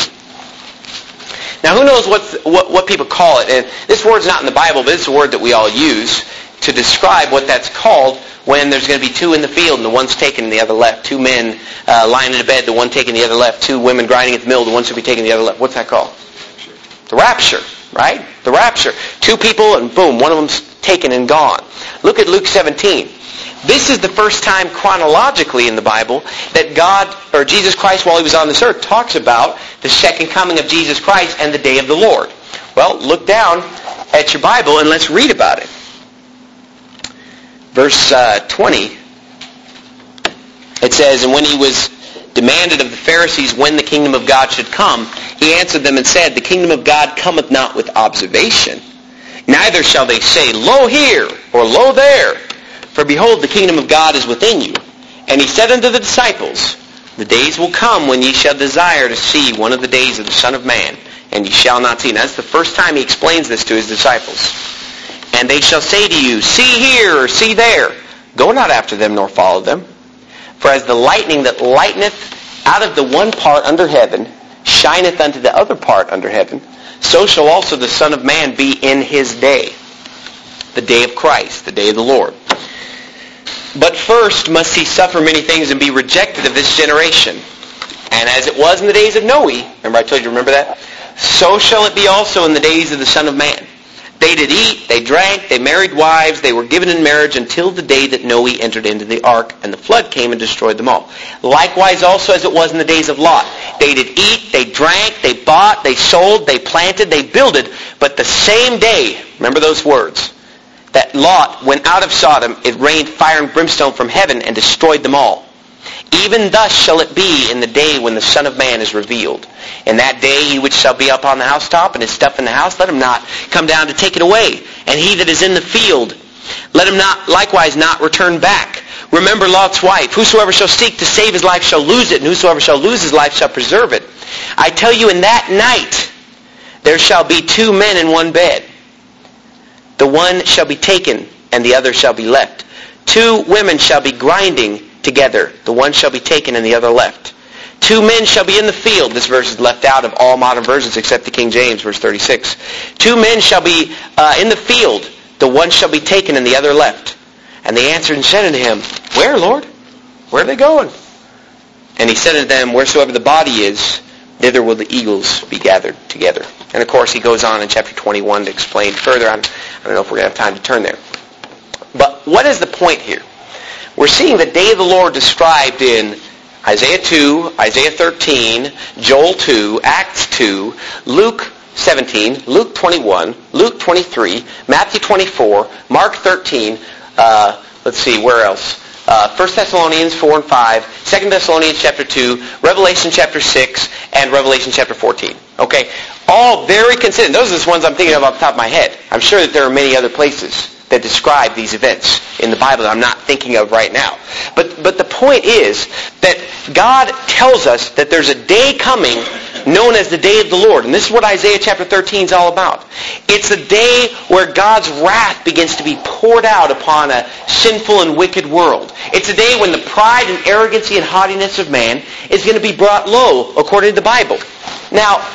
Now who knows what people call it, and this word's not in the Bible, but it's a word that we all use to describe what that's called when there's going to be two in the field and the one's taken and the other left. Two men lying in a bed, the one taking the other left. Two women grinding at the mill, the one should be taking the other left. What's that called? The rapture, right? The rapture. Two people and boom, one of them's taken and gone. Look at Luke 17. This is the first time chronologically in the Bible that God, or Jesus Christ while he was on this earth, talks about the second coming of Jesus Christ and the day of the Lord. Well, look down at your Bible and let's read about it. Verse 20, it says, and when he was demanded of the Pharisees when the kingdom of God should come, he answered them and said, the kingdom of God cometh not with observation. Neither shall they say, lo here, or lo there. For behold, the kingdom of God is within you. And he said unto the disciples, the days will come when ye shall desire to see one of the days of the Son of Man, and ye shall not see. Now, that's the first time he explains this to his disciples. And they shall say to you, see here, or see there. Go not after them, nor follow them. For as the lightning that lighteneth out of the one part under heaven, shineth unto the other part under heaven, so shall also the Son of Man be in his day. The day of Christ, the day of the Lord. But first must he suffer many things and be rejected of this generation. And as it was in the days of Noe, remember I told you, remember that? So shall it be also in the days of the Son of Man. They did eat, they drank, they married wives, they were given in marriage until the day that Noe entered into the ark, and the flood came and destroyed them all. Likewise also as it was in the days of Lot. They did eat, they drank, they bought, they sold, they planted, they builded, but the same day, remember those words, that Lot went out of Sodom, it rained fire and brimstone from heaven and destroyed them all. Even thus shall it be in the day when the Son of Man is revealed. In that day he which shall be up on the housetop and his stuff in the house, let him not come down to take it away. And he that is in the field, let him not likewise not return back. Remember Lot's wife. Whosoever shall seek to save his life shall lose it, and whosoever shall lose his life shall preserve it. I tell you, in that night there shall be two men in one bed. The one shall be taken, and the other shall be left. Two women shall be grinding together. The one shall be taken, and the other left. Two men shall be in the field. This verse is left out of all modern versions except the King James, verse 36. Two men shall be in the field. The one shall be taken, and the other left. And they answered and said unto him, where, Lord? Where are they going? And he said unto them, wheresoever the body is, thither will the eagles be gathered together. And of course he goes on in chapter 21 to explain further. I don't know if we're going to have time to turn there. But what is the point here? We're seeing the day of the Lord described in Isaiah 2, Isaiah 13, Joel 2, Acts 2, Luke 17, Luke 21, Luke 23, Matthew 24, Mark 13, let's see, where else? 1 Thessalonians 4 and 5, 2 Thessalonians chapter 2, Revelation chapter 6, and Revelation chapter 14. Okay? All very consistent. Those are the ones I'm thinking of off the top of my head. I'm sure that there are many other places that describe these events in the Bible that I'm not thinking of right now. But the point is that God tells us that there's a day coming known as the day of the Lord. And this is what Isaiah chapter 13 is all about. It's a day where God's wrath begins to be poured out upon a sinful and wicked world. It's a day when the pride and arrogancy and haughtiness of man is going to be brought low, according to the Bible. Now,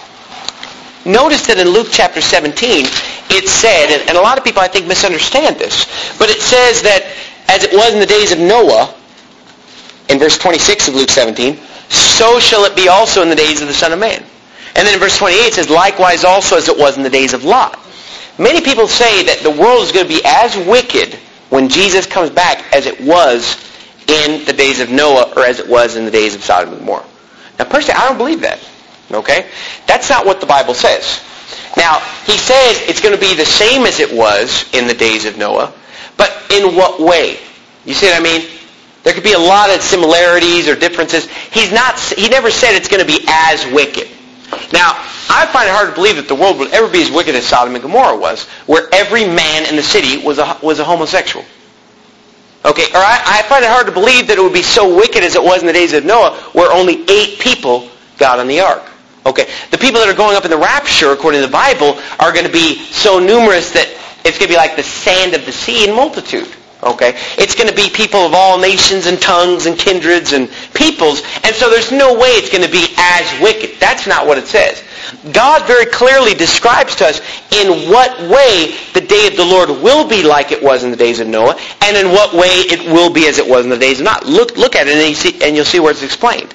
notice that in Luke chapter 17, it said, and a lot of people I think misunderstand this, but it says that as it was in the days of Noah, in verse 26 of Luke 17, so shall it be also in the days of the Son of Man. And then in verse 28 it says, likewise also as it was in the days of Lot. Many people say that the world is going to be as wicked when Jesus comes back as it was in the days of Noah or as it was in the days of Sodom and Gomorrah. Now personally, I don't believe that. Okay? That's not what the Bible says. Now, he says it's going to be the same as it was in the days of Noah, but in what way? You see what I mean? There could be a lot of similarities or differences. He never said it's going to be as wicked. Now, I find it hard to believe that the world would ever be as wicked as Sodom and Gomorrah was, where every man in the city was a homosexual. Okay, or I find it hard to believe that it would be so wicked as it was in the days of Noah, where only 8 people got on the ark. Okay, the people that are going up in the rapture, according to the Bible, are going to be so numerous that it's going to be like the sand of the sea in multitude. Okay, it's going to be people of all nations and tongues and kindreds and peoples, and so there's no way it's going to be as wicked. That's not what it says. God very clearly describes to us in what way the day of the Lord will be like it was in the days of Noah, and in what way it will be as it was in the days of Noah. Look at it and you'll see where it's explained.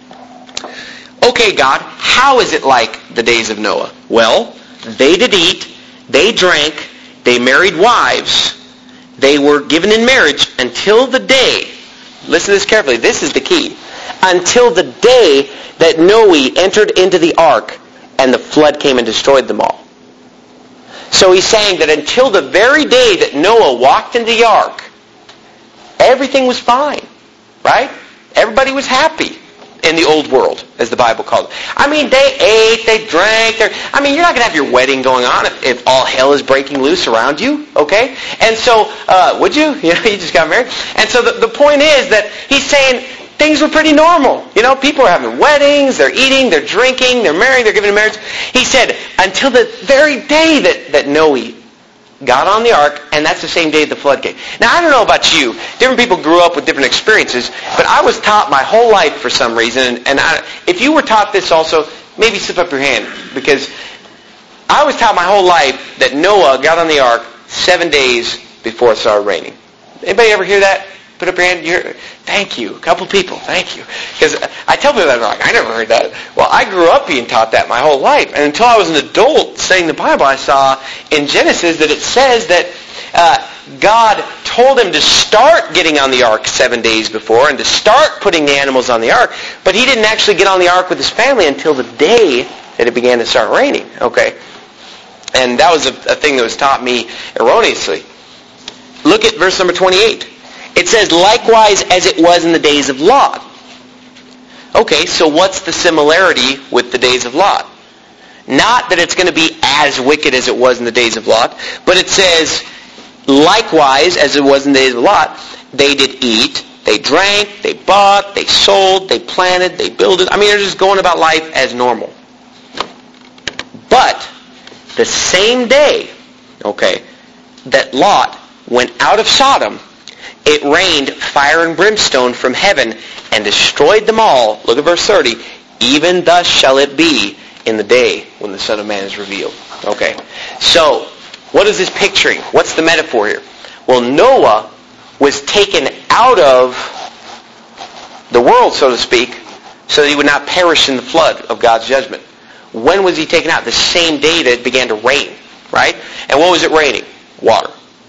Okay, God, how is it like the days of Noah? Well, they did eat, they drank, they married wives, they were given in marriage until the day, listen to this carefully, this is the key, until the day that Noah entered into the ark and the flood came and destroyed them all. So he's saying that until the very day that Noah walked into the ark, everything was fine, right? Everybody was happy in the old world, as the Bible called it. I mean, they ate, they drank. You're not going to have your wedding going on if all hell is breaking loose around you, okay? And so, would you? You just got married. And so the point is that he's saying things were pretty normal. People are having weddings, they're eating, they're drinking, they're marrying, they're giving in marriage. He said, until the very day that Noah got on the ark, and that's the same day the flood came. Now, I don't know about you. Different people grew up with different experiences, but I was taught my whole life for some reason, and if you were taught this also, maybe slip up your hand, because I was taught my whole life that Noah got on the ark 7 days before it started raining. Anybody ever hear that? Put up your hand. Thank you. A couple people. Thank you. Because I tell people that, they're like, I never heard that. Well, I grew up being taught that my whole life. And until I was an adult studying the Bible, I saw in Genesis that it says that God told him to start getting on the ark 7 days before and to start putting the animals on the ark. But he didn't actually get on the ark with his family until the day that it began to start raining. Okay. And that was a thing that was taught me erroneously. Look at verse number 28. It says, likewise as it was in the days of Lot. Okay, so what's the similarity with the days of Lot? Not that it's going to be as wicked as it was in the days of Lot, but it says, likewise as it was in the days of Lot, they did eat, they drank, they bought, they sold, they planted, they builded. They're just going about life as normal. But the same day, okay, that Lot went out of Sodom, it rained fire and brimstone from heaven and destroyed them all. Look at verse 30. Even thus shall it be in the day when the Son of Man is revealed. Okay. So, what is this picturing? What's the metaphor here? Well, Noah was taken out of the world, so to speak, so that he would not perish in the flood of God's judgment. When was he taken out? The same day that it began to rain, right? And what was it raining? Water.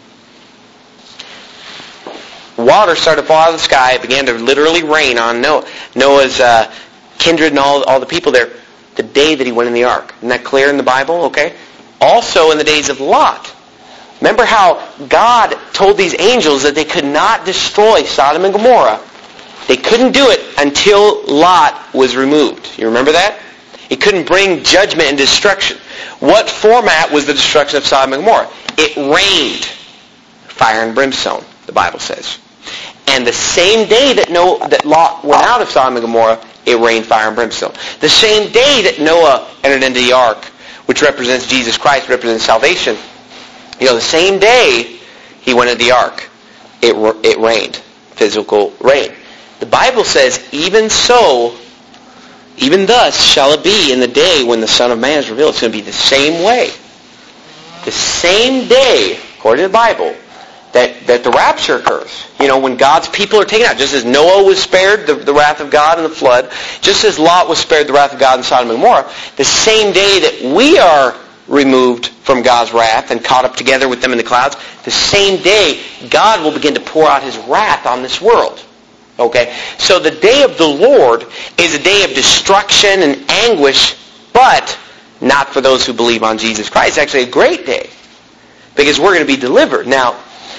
Water started to fall out of the sky. It began to literally rain on Noah's kindred and all the people there. the day that he went in the ark. Isn't that clear in the Bible? Okay. Also in the days of Lot. Remember how God told these angels that they could not destroy Sodom and Gomorrah. They couldn't do it until Lot was removed. You remember that? He couldn't bring judgment and destruction. What format was the destruction of Sodom and Gomorrah? It rained fire and brimstone, the Bible says. And the same day that Lot went out of Sodom and Gomorrah, it rained fire and brimstone. The same day that Noah entered into the ark, which represents Jesus Christ, represents salvation, the same day he went into the ark, it rained, physical rain. The Bible says, even so, even thus shall it be in the day when the Son of Man is revealed. It's going to be the same way. The same day, according to the Bible, that the rapture occurs. When God's people are taken out. Just as Noah was spared the wrath of God in the flood, just as Lot was spared the wrath of God in Sodom and Gomorrah, the same day that we are removed from God's wrath and caught up together with them in the clouds, the same day God will begin to pour out His wrath on this world. Okay? So the day of the Lord is a day of destruction and anguish, but not for those who believe on Jesus Christ. It's actually a great day, because we're going to be delivered. Now,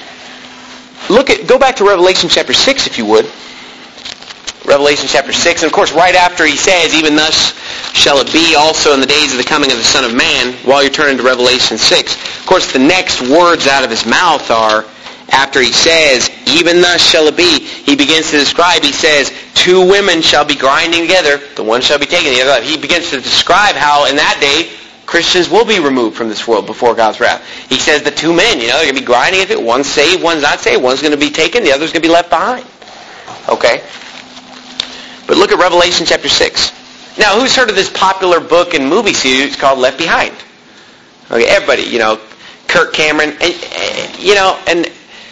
go back to Revelation chapter 6, if you would. Revelation chapter 6. And of course, right after he says, even thus shall it be also in the days of the coming of the Son of Man, while you're turning to Revelation 6. Of course, the next words out of his mouth are, after he says, even thus shall it be, he begins to describe, he says, two women shall be grinding together, the one shall be taken, the other. He begins to describe how in that day, Christians will be removed from this world before God's wrath. He says the two men, they're going to be grinding at it. One's saved, one's not saved. One's going to be taken, the other's going to be left behind. Okay? But look at Revelation chapter 6. Now, who's heard of this popular book and movie series called Left Behind? Okay, everybody, Kirk Cameron, and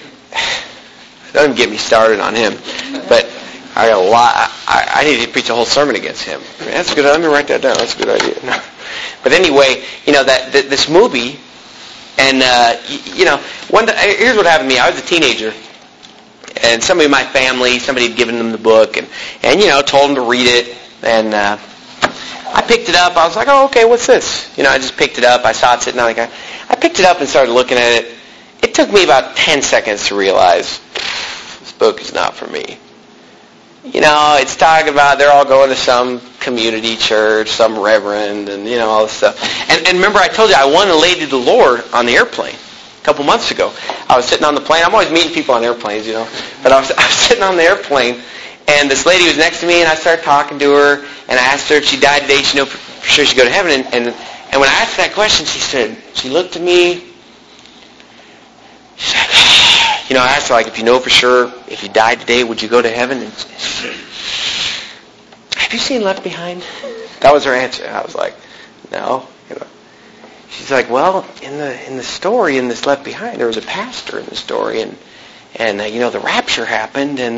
don't get me started on him. But I got a lot. I need to preach a whole sermon against him. That's good. Let me write that down. That's a good idea. No. But anyway, this movie, and here's what happened to me. I was a teenager, and somebody in my family, somebody had given them the book, and told them to read it, and I picked it up. I was like, oh, okay, what's this? I just picked it up. I saw it sitting on the guy. I picked it up and started looking at it. It took me about 10 seconds to realize this book is not for me. It's talking about they're all going to some community church, some reverend, and, all this stuff. And remember, I told you, I won a Lady of the Lord on the airplane a couple months ago. I was sitting on the plane. I'm always meeting people on airplanes, But I was sitting on the airplane, and this lady was next to me, and I started talking to her, and I asked her if she died today, she knew for sure she'd go to heaven. And when I asked that question, she looked at me. She's like, I asked her, if you know for sure, if you died today, would you go to heaven? And she said, have you seen Left Behind? That was her answer. I was like, no. She's like, well, in the story, in this Left Behind, there was a pastor in the story, and the rapture happened, and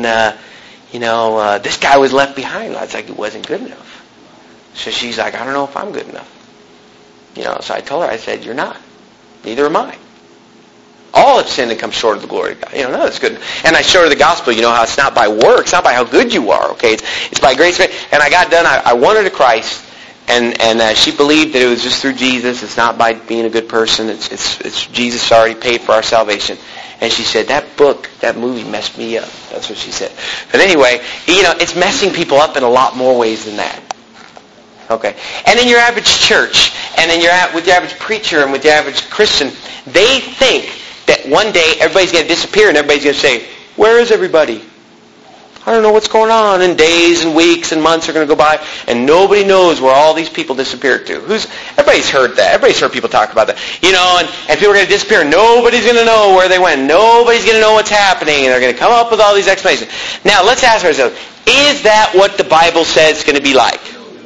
this guy was left behind. I was like, it wasn't good enough. So she's like, I don't know if I'm good enough. So I told her, I said, you're not. Neither am I. All have sinned and come short of the glory of God. No, that's good. And I showed her the gospel. How it's not by works, it's not by how good you are. Okay, it's by grace. And I got done. I won her to Christ, and she believed that it was just through Jesus. It's not by being a good person. It's Jesus already paid for our salvation. And she said, that movie messed me up. That's what she said. But anyway, it's messing people up in a lot more ways than that. Okay. And in your average church, and with your average preacher, and with your average Christian, they think that one day everybody's going to disappear and everybody's going to say, where is everybody? I don't know what's going on. And days and weeks and months are going to go by, and nobody knows where all these people disappeared to. Everybody's heard that. Everybody's heard people talk about that. And people are going to disappear. Nobody's going to know where they went. Nobody's going to know what's happening, and they're going to come up with all these explanations. Now, let's ask ourselves, is that what the Bible says it's going to be like?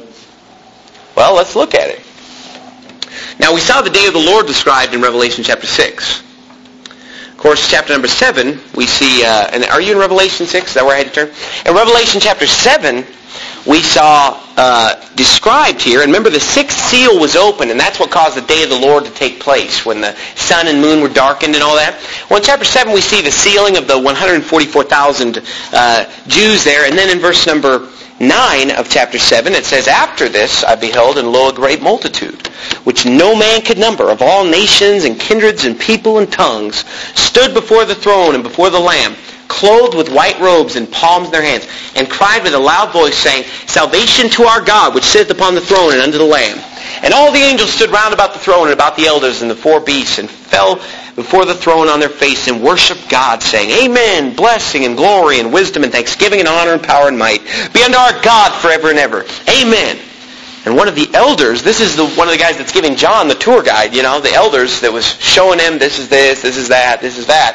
Well, let's look at it. Now, we saw the day of the Lord described in Revelation chapter 6. Of course, chapter number 7, we see, and are you in Revelation 6? Is that where I had to turn? In Revelation chapter 7, we saw described here, and remember the sixth seal was open, and that's what caused the day of the Lord to take place, when the sun and moon were darkened and all that. Well, in chapter 7, we see the sealing of the 144,000 Jews there, and then in verse number 9 of chapter 7, it says, "After this I beheld, and lo, a great multitude, which no man could number, of all nations and kindreds and people and tongues, stood before the throne and before the Lamb, clothed with white robes and palms in their hands, and cried with a loud voice, saying, Salvation to our God, which sitteth upon the throne and unto the Lamb. And all the angels stood round about the throne and about the elders and the four beasts, and fell before the throne on their face and worshiped God, saying, Amen, blessing and glory and wisdom and thanksgiving and honor and power and might be unto our God forever and ever. Amen." And one of the elders, this is one of the guys that's giving John the tour guide, the elders that was showing him, this is this is that, this is that.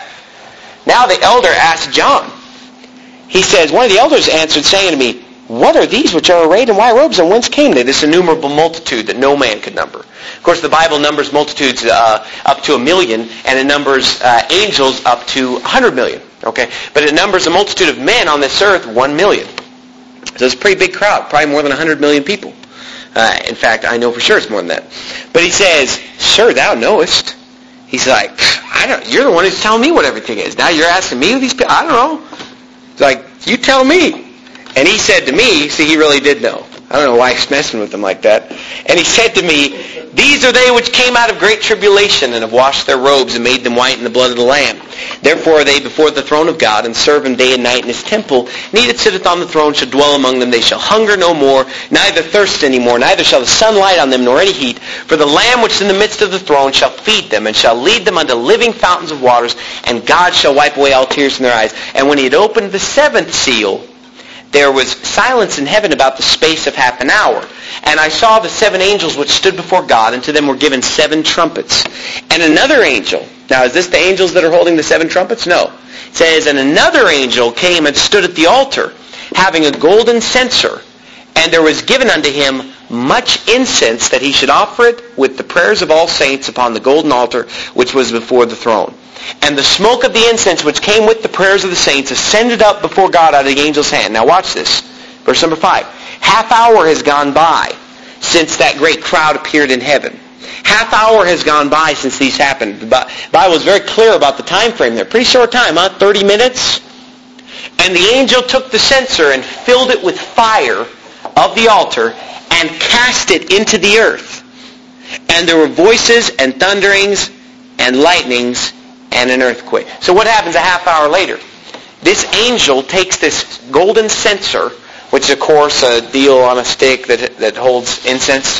Now the elder asked John. He says, one of the elders answered, saying to me, "What are these which are arrayed in white robes, and whence came they?" This innumerable multitude that no man could number. Of course, the Bible numbers multitudes up to 1 million, and it numbers angels up to 100 million. Okay, but it numbers a multitude of men on this earth 1 million. So it's a pretty big crowd, probably more than 100 million people. In fact, I know for sure it's more than that. But he says, "Sir, thou knowest." He's like, "You're the one who's telling me what everything is. Now you're asking me who these people, I don't know." He's like, "You tell me." And he said to me, see, he really did know. I don't know why he's messing with them like that. And he said to me, "These are they which came out of great tribulation, and have washed their robes and made them white in the blood of the Lamb. Therefore are they before the throne of God, and serve him day and night in his temple. And he that sitteth on the throne shall dwell among them. They shall hunger no more, neither thirst any more, neither shall the sun light on them, nor any heat. For the Lamb which is in the midst of the throne shall feed them, and shall lead them unto living fountains of waters, and God shall wipe away all tears from their eyes." And when he had opened the seventh seal, there was silence in heaven about the space of half an hour. And I saw the 7 angels which stood before God, and to them were given 7 trumpets. And another angel, now is this the angels that are holding the 7 trumpets? No. It says, "And another angel came and stood at the altar, having a golden censer, and there was given unto him much incense, that he should offer it with the prayers of all saints upon the golden altar which was before the throne. And the smoke of the incense which came with the prayers of the saints ascended up before God out of the angel's hand." Now watch this. Verse number 5. "Half hour has gone by since that great crowd appeared in heaven." Half hour has gone by since these happened. The Bible is very clear about the time frame there. Pretty short time, huh? 30 minutes. "And the angel took the censer and filled it with fire of the altar and cast it into the earth. And there were voices and thunderings and lightnings and an earthquake." So what happens a half hour later? This angel takes this golden censer, which is of course a deal on a stick that holds incense.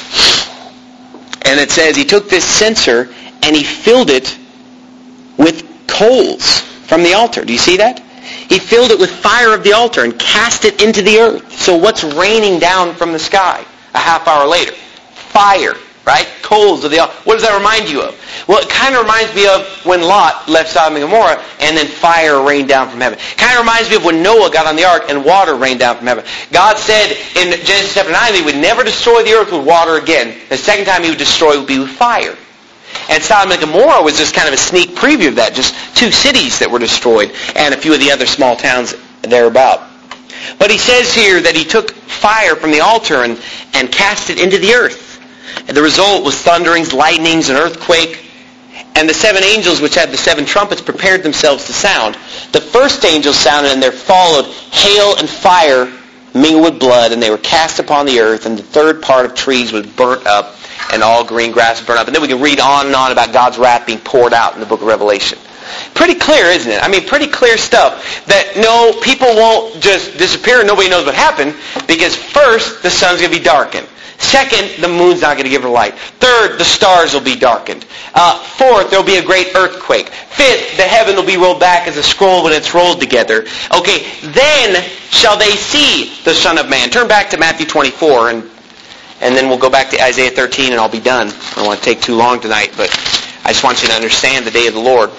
And it says he took this censer and he filled it with coals from the altar. Do you see that? He filled it with fire of the altar and cast it into the earth. So what's raining down from the sky a half hour later? Fire, right? Coals of the altar. What does that remind you of? Well, it kind of reminds me of when Lot left Sodom and Gomorrah and then fire rained down from heaven. It kind of reminds me of when Noah got on the ark and water rained down from heaven. God said in Genesis chapter 9 that he would never destroy the earth with water again. The second time he would destroy it would be with fire. And Sodom and Gomorrah was just kind of a sneak preview of that. Just 2 cities that were destroyed and a few of the other small towns thereabout. But he says here that he took fire from the altar and cast it into the earth. And the result was thunderings, lightnings, an earthquake. And the 7 angels which had the 7 trumpets prepared themselves to sound. The first angel sounded, and there followed hail and fire mingled with blood, and they were cast upon the earth, and the third part of trees was burnt up, and all green grass burned up. And then we can read on and on about God's wrath being poured out in the book of Revelation. Pretty clear, isn't it? I mean, pretty clear stuff. That no, people won't just disappear and nobody knows what happened, because first, the sun's going to be darkened. Second, the moon's not going to give her light. Third, the stars will be darkened. Fourth, there will be a great earthquake. Fifth, the heaven will be rolled back as a scroll when it's rolled together. Okay, then shall they see the Son of Man. Turn back to Matthew 24, and then we'll go back to Isaiah 13, and I'll be done. I don't want to take too long tonight, but I just want you to understand the day of the Lord.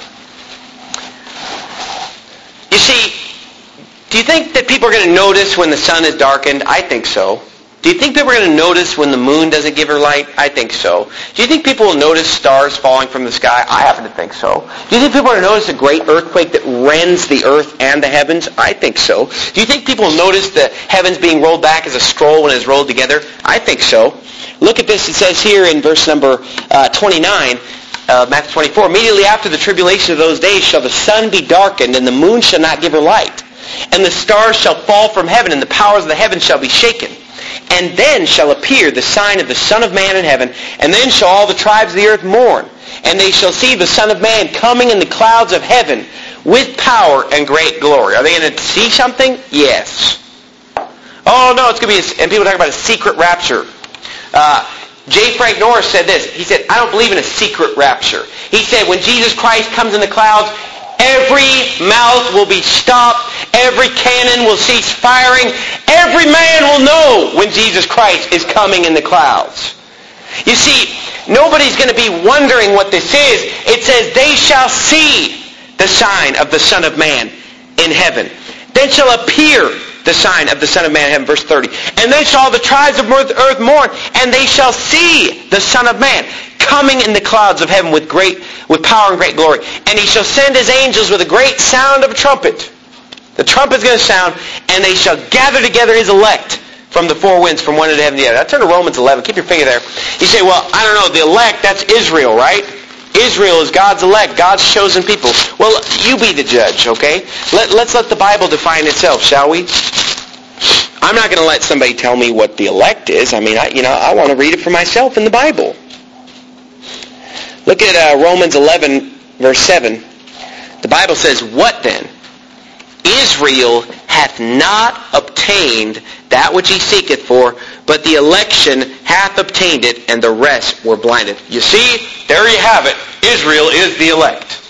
You see, do you think that people are going to notice when the sun is darkened? I think so. Do you think people are going to notice when the moon doesn't give her light? I think so. Do you think people will notice stars falling from the sky? I happen to think so. Do you think people are going to notice a great earthquake that rends the earth and the heavens? I think so. Do you think people will notice the heavens being rolled back as a scroll when it's rolled together? I think so. Look at this. It says here in verse number 29, Matthew 24, "Immediately after the tribulation of those days shall the sun be darkened, and the moon shall not give her light. and the stars shall fall from heaven, and the powers of the heavens shall be shaken. And then shall appear the sign of the Son of Man in heaven, and then shall all the tribes of the earth mourn. And they shall see the Son of Man coming in the clouds of heaven with power and great glory. Are they going to see something? Yes. Oh, no, it's going to be, and people talk about a secret rapture. J. Frank Norris said this. He said, I don't believe in a secret rapture. He said, when Jesus Christ comes in the clouds, every mouth will be stopped. Every cannon will cease firing. Every man will know when Jesus Christ is coming in the clouds. You see, nobody's going to be wondering what this is. It says, they shall see the sign of the Son of Man in heaven. Then shall appear the sign of the Son of Man in heaven, verse 30. And then shall the tribes of earth mourn, and they shall see the Son of Man coming in the clouds of heaven with power and great glory. And he shall send his angels with a great sound of a trumpet. The trumpet's going to sound, and they shall gather together his elect from the four winds, from one end of heaven to the other. Now turn to Romans 11. Keep your finger there. You say, well, I don't know, the elect, that's Israel, right? Israel is God's elect, God's chosen people. Well, you be the judge, okay? Let's let the Bible define itself, shall we? I'm not going to let somebody tell me what the elect is. I mean, I want to read it for myself in the Bible. Look at Romans 11, verse 7. The Bible says, what then? Israel hath not obtained that which he seeketh for, but the election hath obtained it, and the rest were blinded. You see, there you have it. Israel is the elect.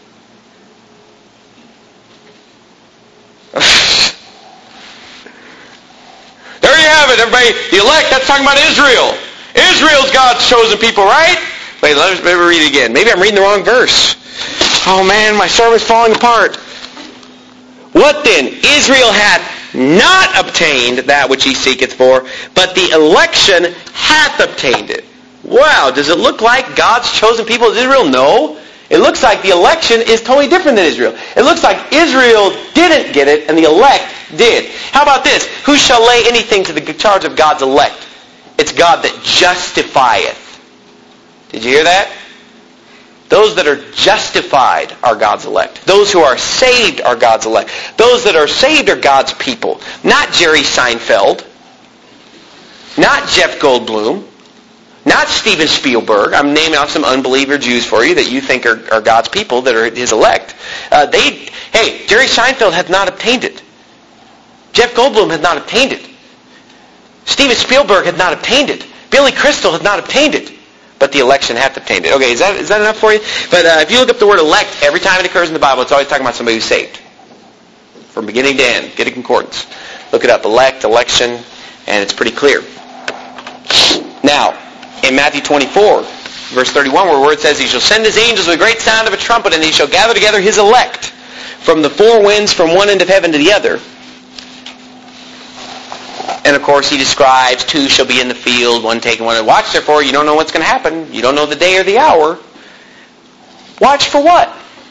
There you have it, everybody. The elect, that's talking about Israel. Israel's God's chosen people, right? Wait, let me read it again. Maybe I'm reading the wrong verse. Oh man, my sermon's falling apart. What then? Israel hath not obtained that which he seeketh for, but the election hath obtained it. Wow, does it look like God's chosen people is Israel? No. It looks like the election is totally different than Israel. It looks like Israel didn't get it and the elect did. How about this? Who shall lay anything to the charge of God's elect? It's God that justifieth. Did you hear that? Those that are justified are God's elect. Those who are saved are God's elect. Those that are saved are God's people. Not Jerry Seinfeld. Not Jeff Goldblum. Not Steven Spielberg. I'm naming off some unbeliever Jews for you that you think are God's people, that are his elect. Jerry Seinfeld hath not obtained it. Jeff Goldblum hath not obtained it. Steven Spielberg hath not obtained it. Billy Crystal hath not obtained it. But the election hath obtained it. Okay, is that enough for you? But if you look up the word elect, every time it occurs in the Bible, it's always talking about somebody who's saved. From beginning to end. Get a concordance. Look it up. Elect, election, and it's pretty clear. Now, in Matthew 24, verse 31, where it says, he shall send his angels with a great sound of a trumpet, and he shall gather together his elect from the four winds, from one end of heaven to the other. And of course he describes, two shall be in the field, one taken, one. Watch therefore, you don't know what's going to happen. You don't know the day or the hour. Watch for what?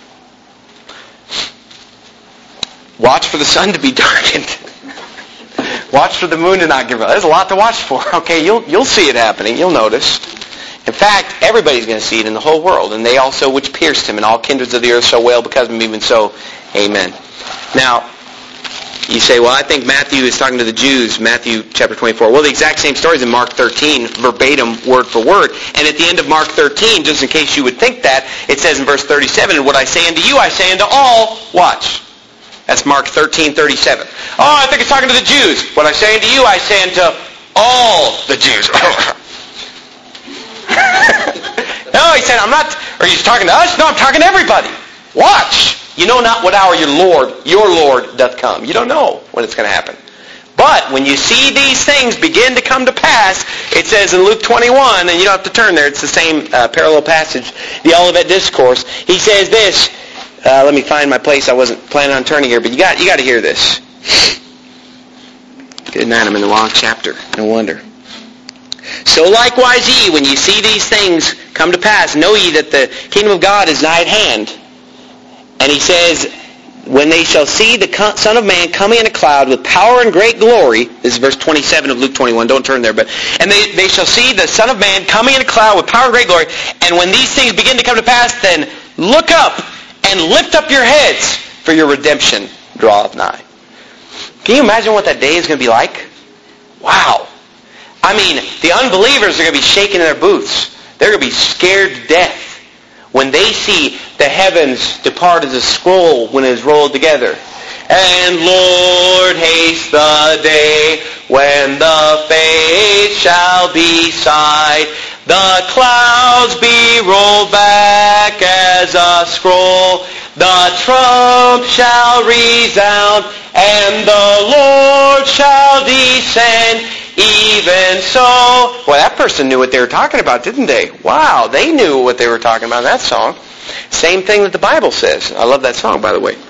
Watch for the sun to be darkened. Watch for the moon to not give up. There's a lot to watch for. Okay, you'll see it happening. You'll notice. In fact, everybody's going to see it in the whole world. And they also which pierced him, and all kindreds of the earth shall wail because of him, even so. Amen. Now, you say, well, I think Matthew is talking to the Jews, Matthew chapter 24. Well, the exact same story is in Mark 13, verbatim, word for word. And at the end of Mark 13, just in case you would think that, it says in verse 37, and what I say unto you, I say unto all. Watch. That's Mark 13:37. Oh, I think it's talking to the Jews. What I say unto you, I say unto all the Jews. No, he said, I'm not, are you talking to us? No, I'm talking to everybody. Watch. You know not what hour your Lord doth come. You don't know when it's going to happen. But when you see these things begin to come to pass, it says in Luke 21, and you don't have to turn there, it's the same parallel passage, the Olivet Discourse. He says this, let me find my place, I wasn't planning on turning here, but you got to hear this. Good night, I'm in the wrong chapter, no wonder. So likewise ye, when ye see these things come to pass, know ye that the kingdom of God is nigh at hand. And he says, when they shall see the Son of Man coming in a cloud with power and great glory, this is verse 27 of Luke 21, don't turn there, and they shall see the Son of Man coming in a cloud with power and great glory, and when these things begin to come to pass, then look up and lift up your heads, for your redemption draweth nigh. Can you imagine what that day is going to be like? Wow. I mean, the unbelievers are going to be shaking in their boots. They're going to be scared to death when they see the heavens depart as a scroll when it is rolled together. And Lord, haste the day when the face shall be sight, the clouds be rolled back as a scroll, the trump shall resound, and the Lord shall descend. Even so. Well, that person knew what they were talking about, didn't they? Wow, they knew what they were talking about in that song. Same thing that the Bible says. I love that song, by the way.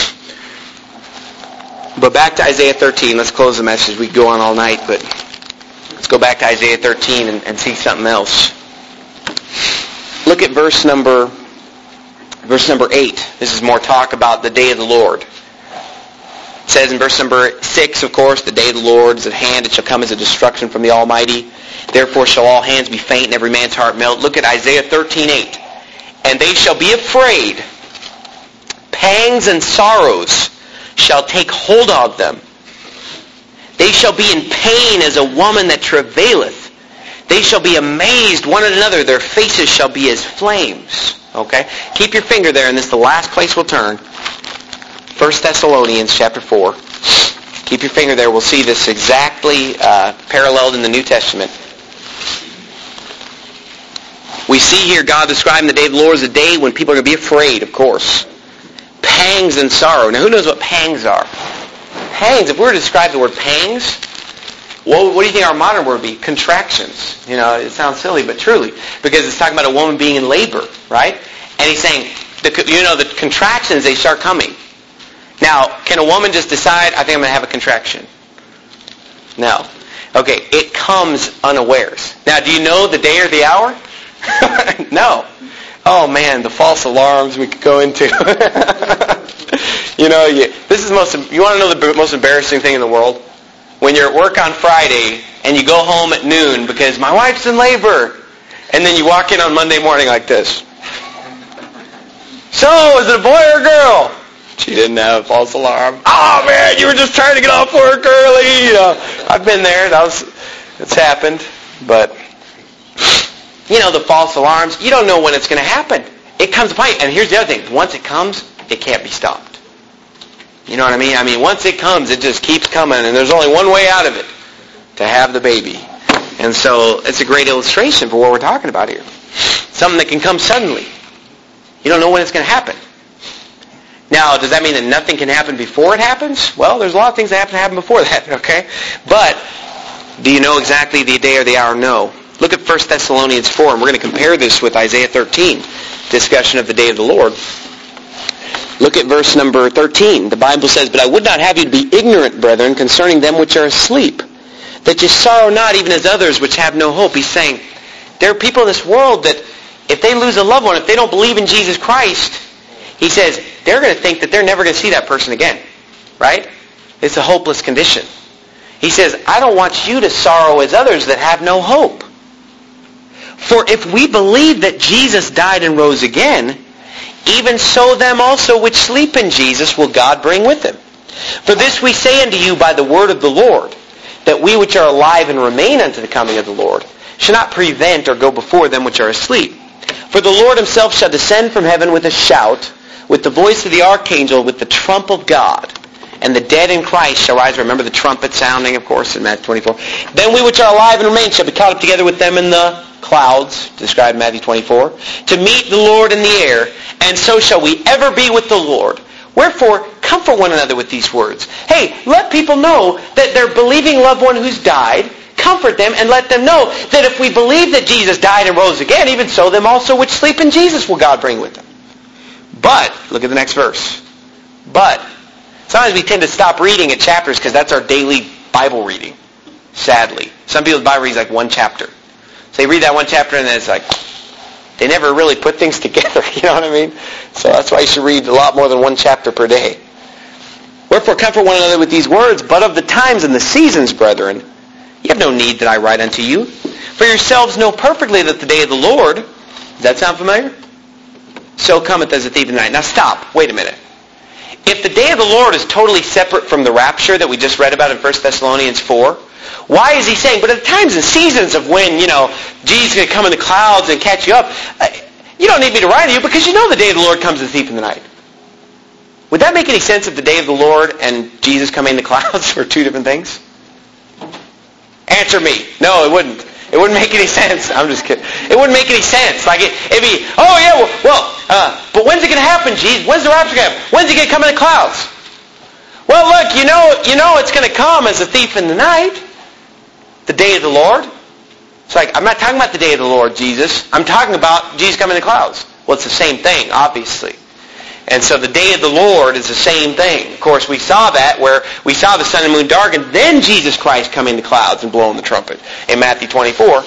But back to Isaiah 13. Let's close the message. We could go on all night, but let's go back to Isaiah 13 and see something else. Look at verse number 8. This is more talk about the day of the Lord. It says in verse number 6, of course, the day of the Lord is at hand. It shall come as a destruction from the Almighty. Therefore shall all hands be faint and every man's heart melt. Look at Isaiah 13:8. And they shall be afraid. Pangs and sorrows shall take hold of them. They shall be in pain as a woman that travaileth. They shall be amazed one at another. Their faces shall be as flames. Okay? Keep your finger there, and this is the last place we'll turn. 1 Thessalonians chapter 4. Keep your finger there. We'll see this exactly paralleled in the New Testament. We see here God describing the day of the Lord as a day when people are going to be afraid, of course. Pangs and sorrow. Now, who knows what pangs are? Pangs, if we were to describe the word pangs, what do you think our modern word would be? Contractions. You know, it sounds silly, but truly. Because it's talking about a woman being in labor, right? And he's saying, the contractions, they start coming. Now, can a woman just decide, I think I'm going to have a contraction? No. Okay, it comes unawares. Now, do you know the day or the hour? No. Oh man, the false alarms we could go into. You want to know the most embarrassing thing in the world? When you're at work on Friday and you go home at noon because my wife's in labor, and then you walk in on Monday morning like this. So, is it a boy or a girl? She didn't have a false alarm. Oh man, you were just trying to get off work early. I've been there. It's happened. But, the false alarms, you don't know when it's going to happen. It comes upon you. And here's the other thing. Once it comes, it can't be stopped. You know what I mean? I mean, once it comes, it just keeps coming. And there's only one way out of it. To have the baby. And so, it's a great illustration for what we're talking about here. Something that can come suddenly. You don't know when it's going to happen. Now, does that mean that nothing can happen before it happens? Well, there's a lot of things that have to happen before that, okay? But, do you know exactly the day or the hour? No. Look at 1 Thessalonians 4, and we're going to compare this with Isaiah 13, discussion of the day of the Lord. Look at verse number 13. The Bible says, But I would not have you to be ignorant, brethren, concerning them which are asleep, that you sorrow not even as others which have no hope. He's saying, there are people in this world that if they lose a loved one, if they don't believe in Jesus Christ, he says, they're going to think that they're never going to see that person again. Right? It's a hopeless condition. He says, I don't want you to sorrow as others that have no hope. For if we believe that Jesus died and rose again, even so them also which sleep in Jesus will God bring with him. For this we say unto you by the word of the Lord, that we which are alive and remain unto the coming of the Lord shall not prevent or go before them which are asleep. For the Lord himself shall descend from heaven with a shout, with the voice of the archangel, with the trump of God. And the dead in Christ shall rise. Remember the trumpet sounding, of course, in Matthew 24. Then we which are alive and remain shall be caught up together with them in the clouds, described in Matthew 24, to meet the Lord in the air. And so shall we ever be with the Lord. Wherefore, comfort one another with these words. Hey, let people know that their believing loved one who's died, comfort them and let them know that if we believe that Jesus died and rose again, even so them also which sleep in Jesus will God bring with them. But, look at the next verse. But, sometimes we tend to stop reading at chapters because that's our daily Bible reading, sadly. Some people's Bible reads like one chapter. So they read that one chapter and then it's like, they never really put things together, you know what I mean? So that's why you should read a lot more than one chapter per day. Wherefore comfort one another with these words, but of the times and the seasons, brethren, you have no need that I write unto you. For yourselves know perfectly that the day of the Lord, does that sound familiar? So cometh as a thief in the night. Now stop, wait a minute. if the day of the Lord is totally separate from the rapture that we just read about in 1 Thessalonians 4, why is he saying, but at times and seasons of when, Jesus is going to come in the clouds and catch you up, you don't need me to write to you because you know the day of the Lord comes as a thief in the night. Would that make any sense if the day of the Lord and Jesus coming in the clouds were two different things? Answer me. No, it wouldn't. It wouldn't make any sense. I'm just kidding. It wouldn't make any sense. Like it'd be, but when's it going to happen, Jesus? When's the rapture going to happen? When's he going to come in the clouds? Well, look, you know it's going to come as a thief in the night. The day of the Lord. It's like, I'm not talking about the day of the Lord, Jesus. I'm talking about Jesus coming in the clouds. Well, it's the same thing, obviously. And so the day of the Lord is the same thing. Of course, we saw that where we saw the sun and moon darkened, then Jesus Christ come in the clouds and blow in the trumpet in Matthew 24.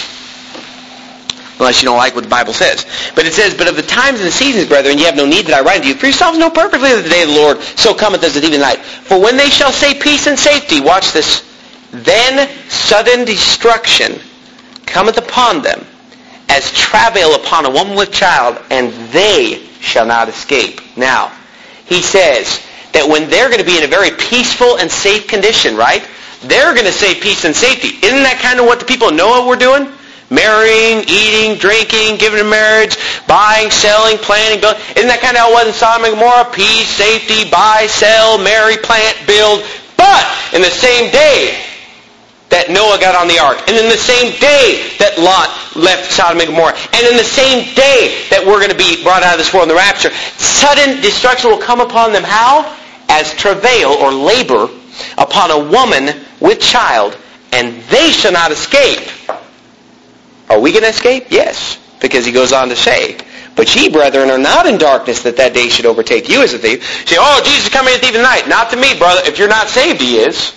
Unless you don't like what the Bible says. But it says, but of the times and the seasons, brethren, ye have no need that I write unto you. For yourselves know perfectly that the day of the Lord so cometh as a thief in the night. For when they shall say peace and safety, watch this, then sudden destruction cometh upon them, as travail upon a woman with child, and they shall not escape. Now, he says that when they're going to be in a very peaceful and safe condition, right? They're going to say peace and safety. Isn't that kind of what the people of Noah were doing? Marrying, eating, drinking, giving in marriage, buying, selling, planting, building. Isn't that kind of how it was in Sodom and Gomorrah? Peace, safety, buy, sell, marry, plant, build. But in the same day that Noah got on the ark, and in the same day that Lot left Sodom and Gomorrah, and in the same day that we're going to be brought out of this world in the rapture, sudden destruction will come upon them. How? As travail or labor upon a woman with child, and they shall not escape. Are we going to escape? Yes, because he goes on to say, but ye, brethren, are not in darkness that day should overtake you as a thief. You say, oh, Jesus is coming as a thief in the night. Not to me, brother. If you're not saved, he is.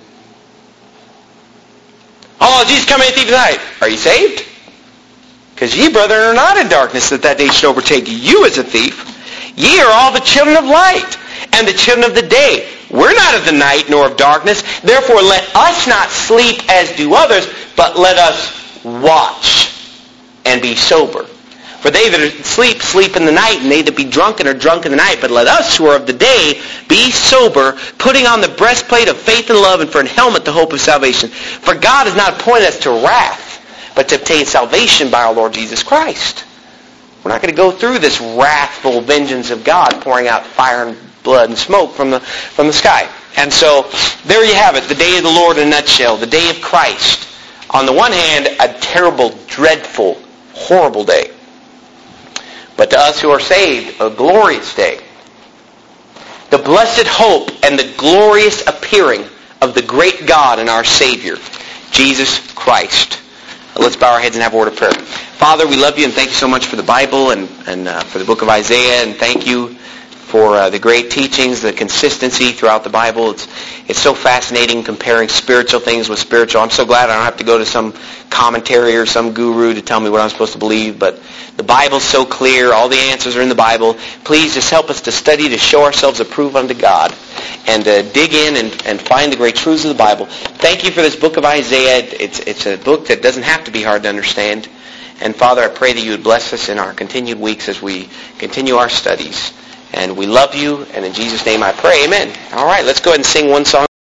Oh, Jesus coming at the thief of the night. Are you saved? Because ye, brethren, are not in darkness that day should overtake you as a thief. Ye are all the children of light, and the children of the day. We're not of the night nor of darkness. Therefore let us not sleep as do others, but let us watch and be sober. For they that sleep, sleep in the night, and they that be drunken are drunk in the night. But let us who are of the day be sober, putting on the breastplate of faith and love, and for an helmet the hope of salvation. For God has not appointed us to wrath, but to obtain salvation by our Lord Jesus Christ. We're not going to go through this wrathful vengeance of God pouring out fire and blood and smoke from the sky. And so there you have it, the day of the Lord in a nutshell, the day of Christ. On the one hand, a terrible, dreadful, horrible day. But to us who are saved, a glorious day. The blessed hope and the glorious appearing of the great God and our Savior, Jesus Christ. Let's bow our heads and have a word of prayer. Father, we love you and thank you so much for the Bible and for the book of Isaiah, and thank you for the great teachings, the consistency throughout the Bible. It's so fascinating comparing spiritual things with spiritual. I'm so glad I don't have to go to some commentary or some guru to tell me what I'm supposed to believe, but the Bible's so clear. All the answers are in the Bible. Please just help us to study, to show ourselves approved unto God, and to dig in and find the great truths of the Bible. Thank you for this book of Isaiah. It's a book that doesn't have to be hard to understand. And Father, I pray that you would bless us in our continued weeks as we continue our studies. And we love you, and in Jesus' name I pray, amen. All right, let's go ahead and sing one song.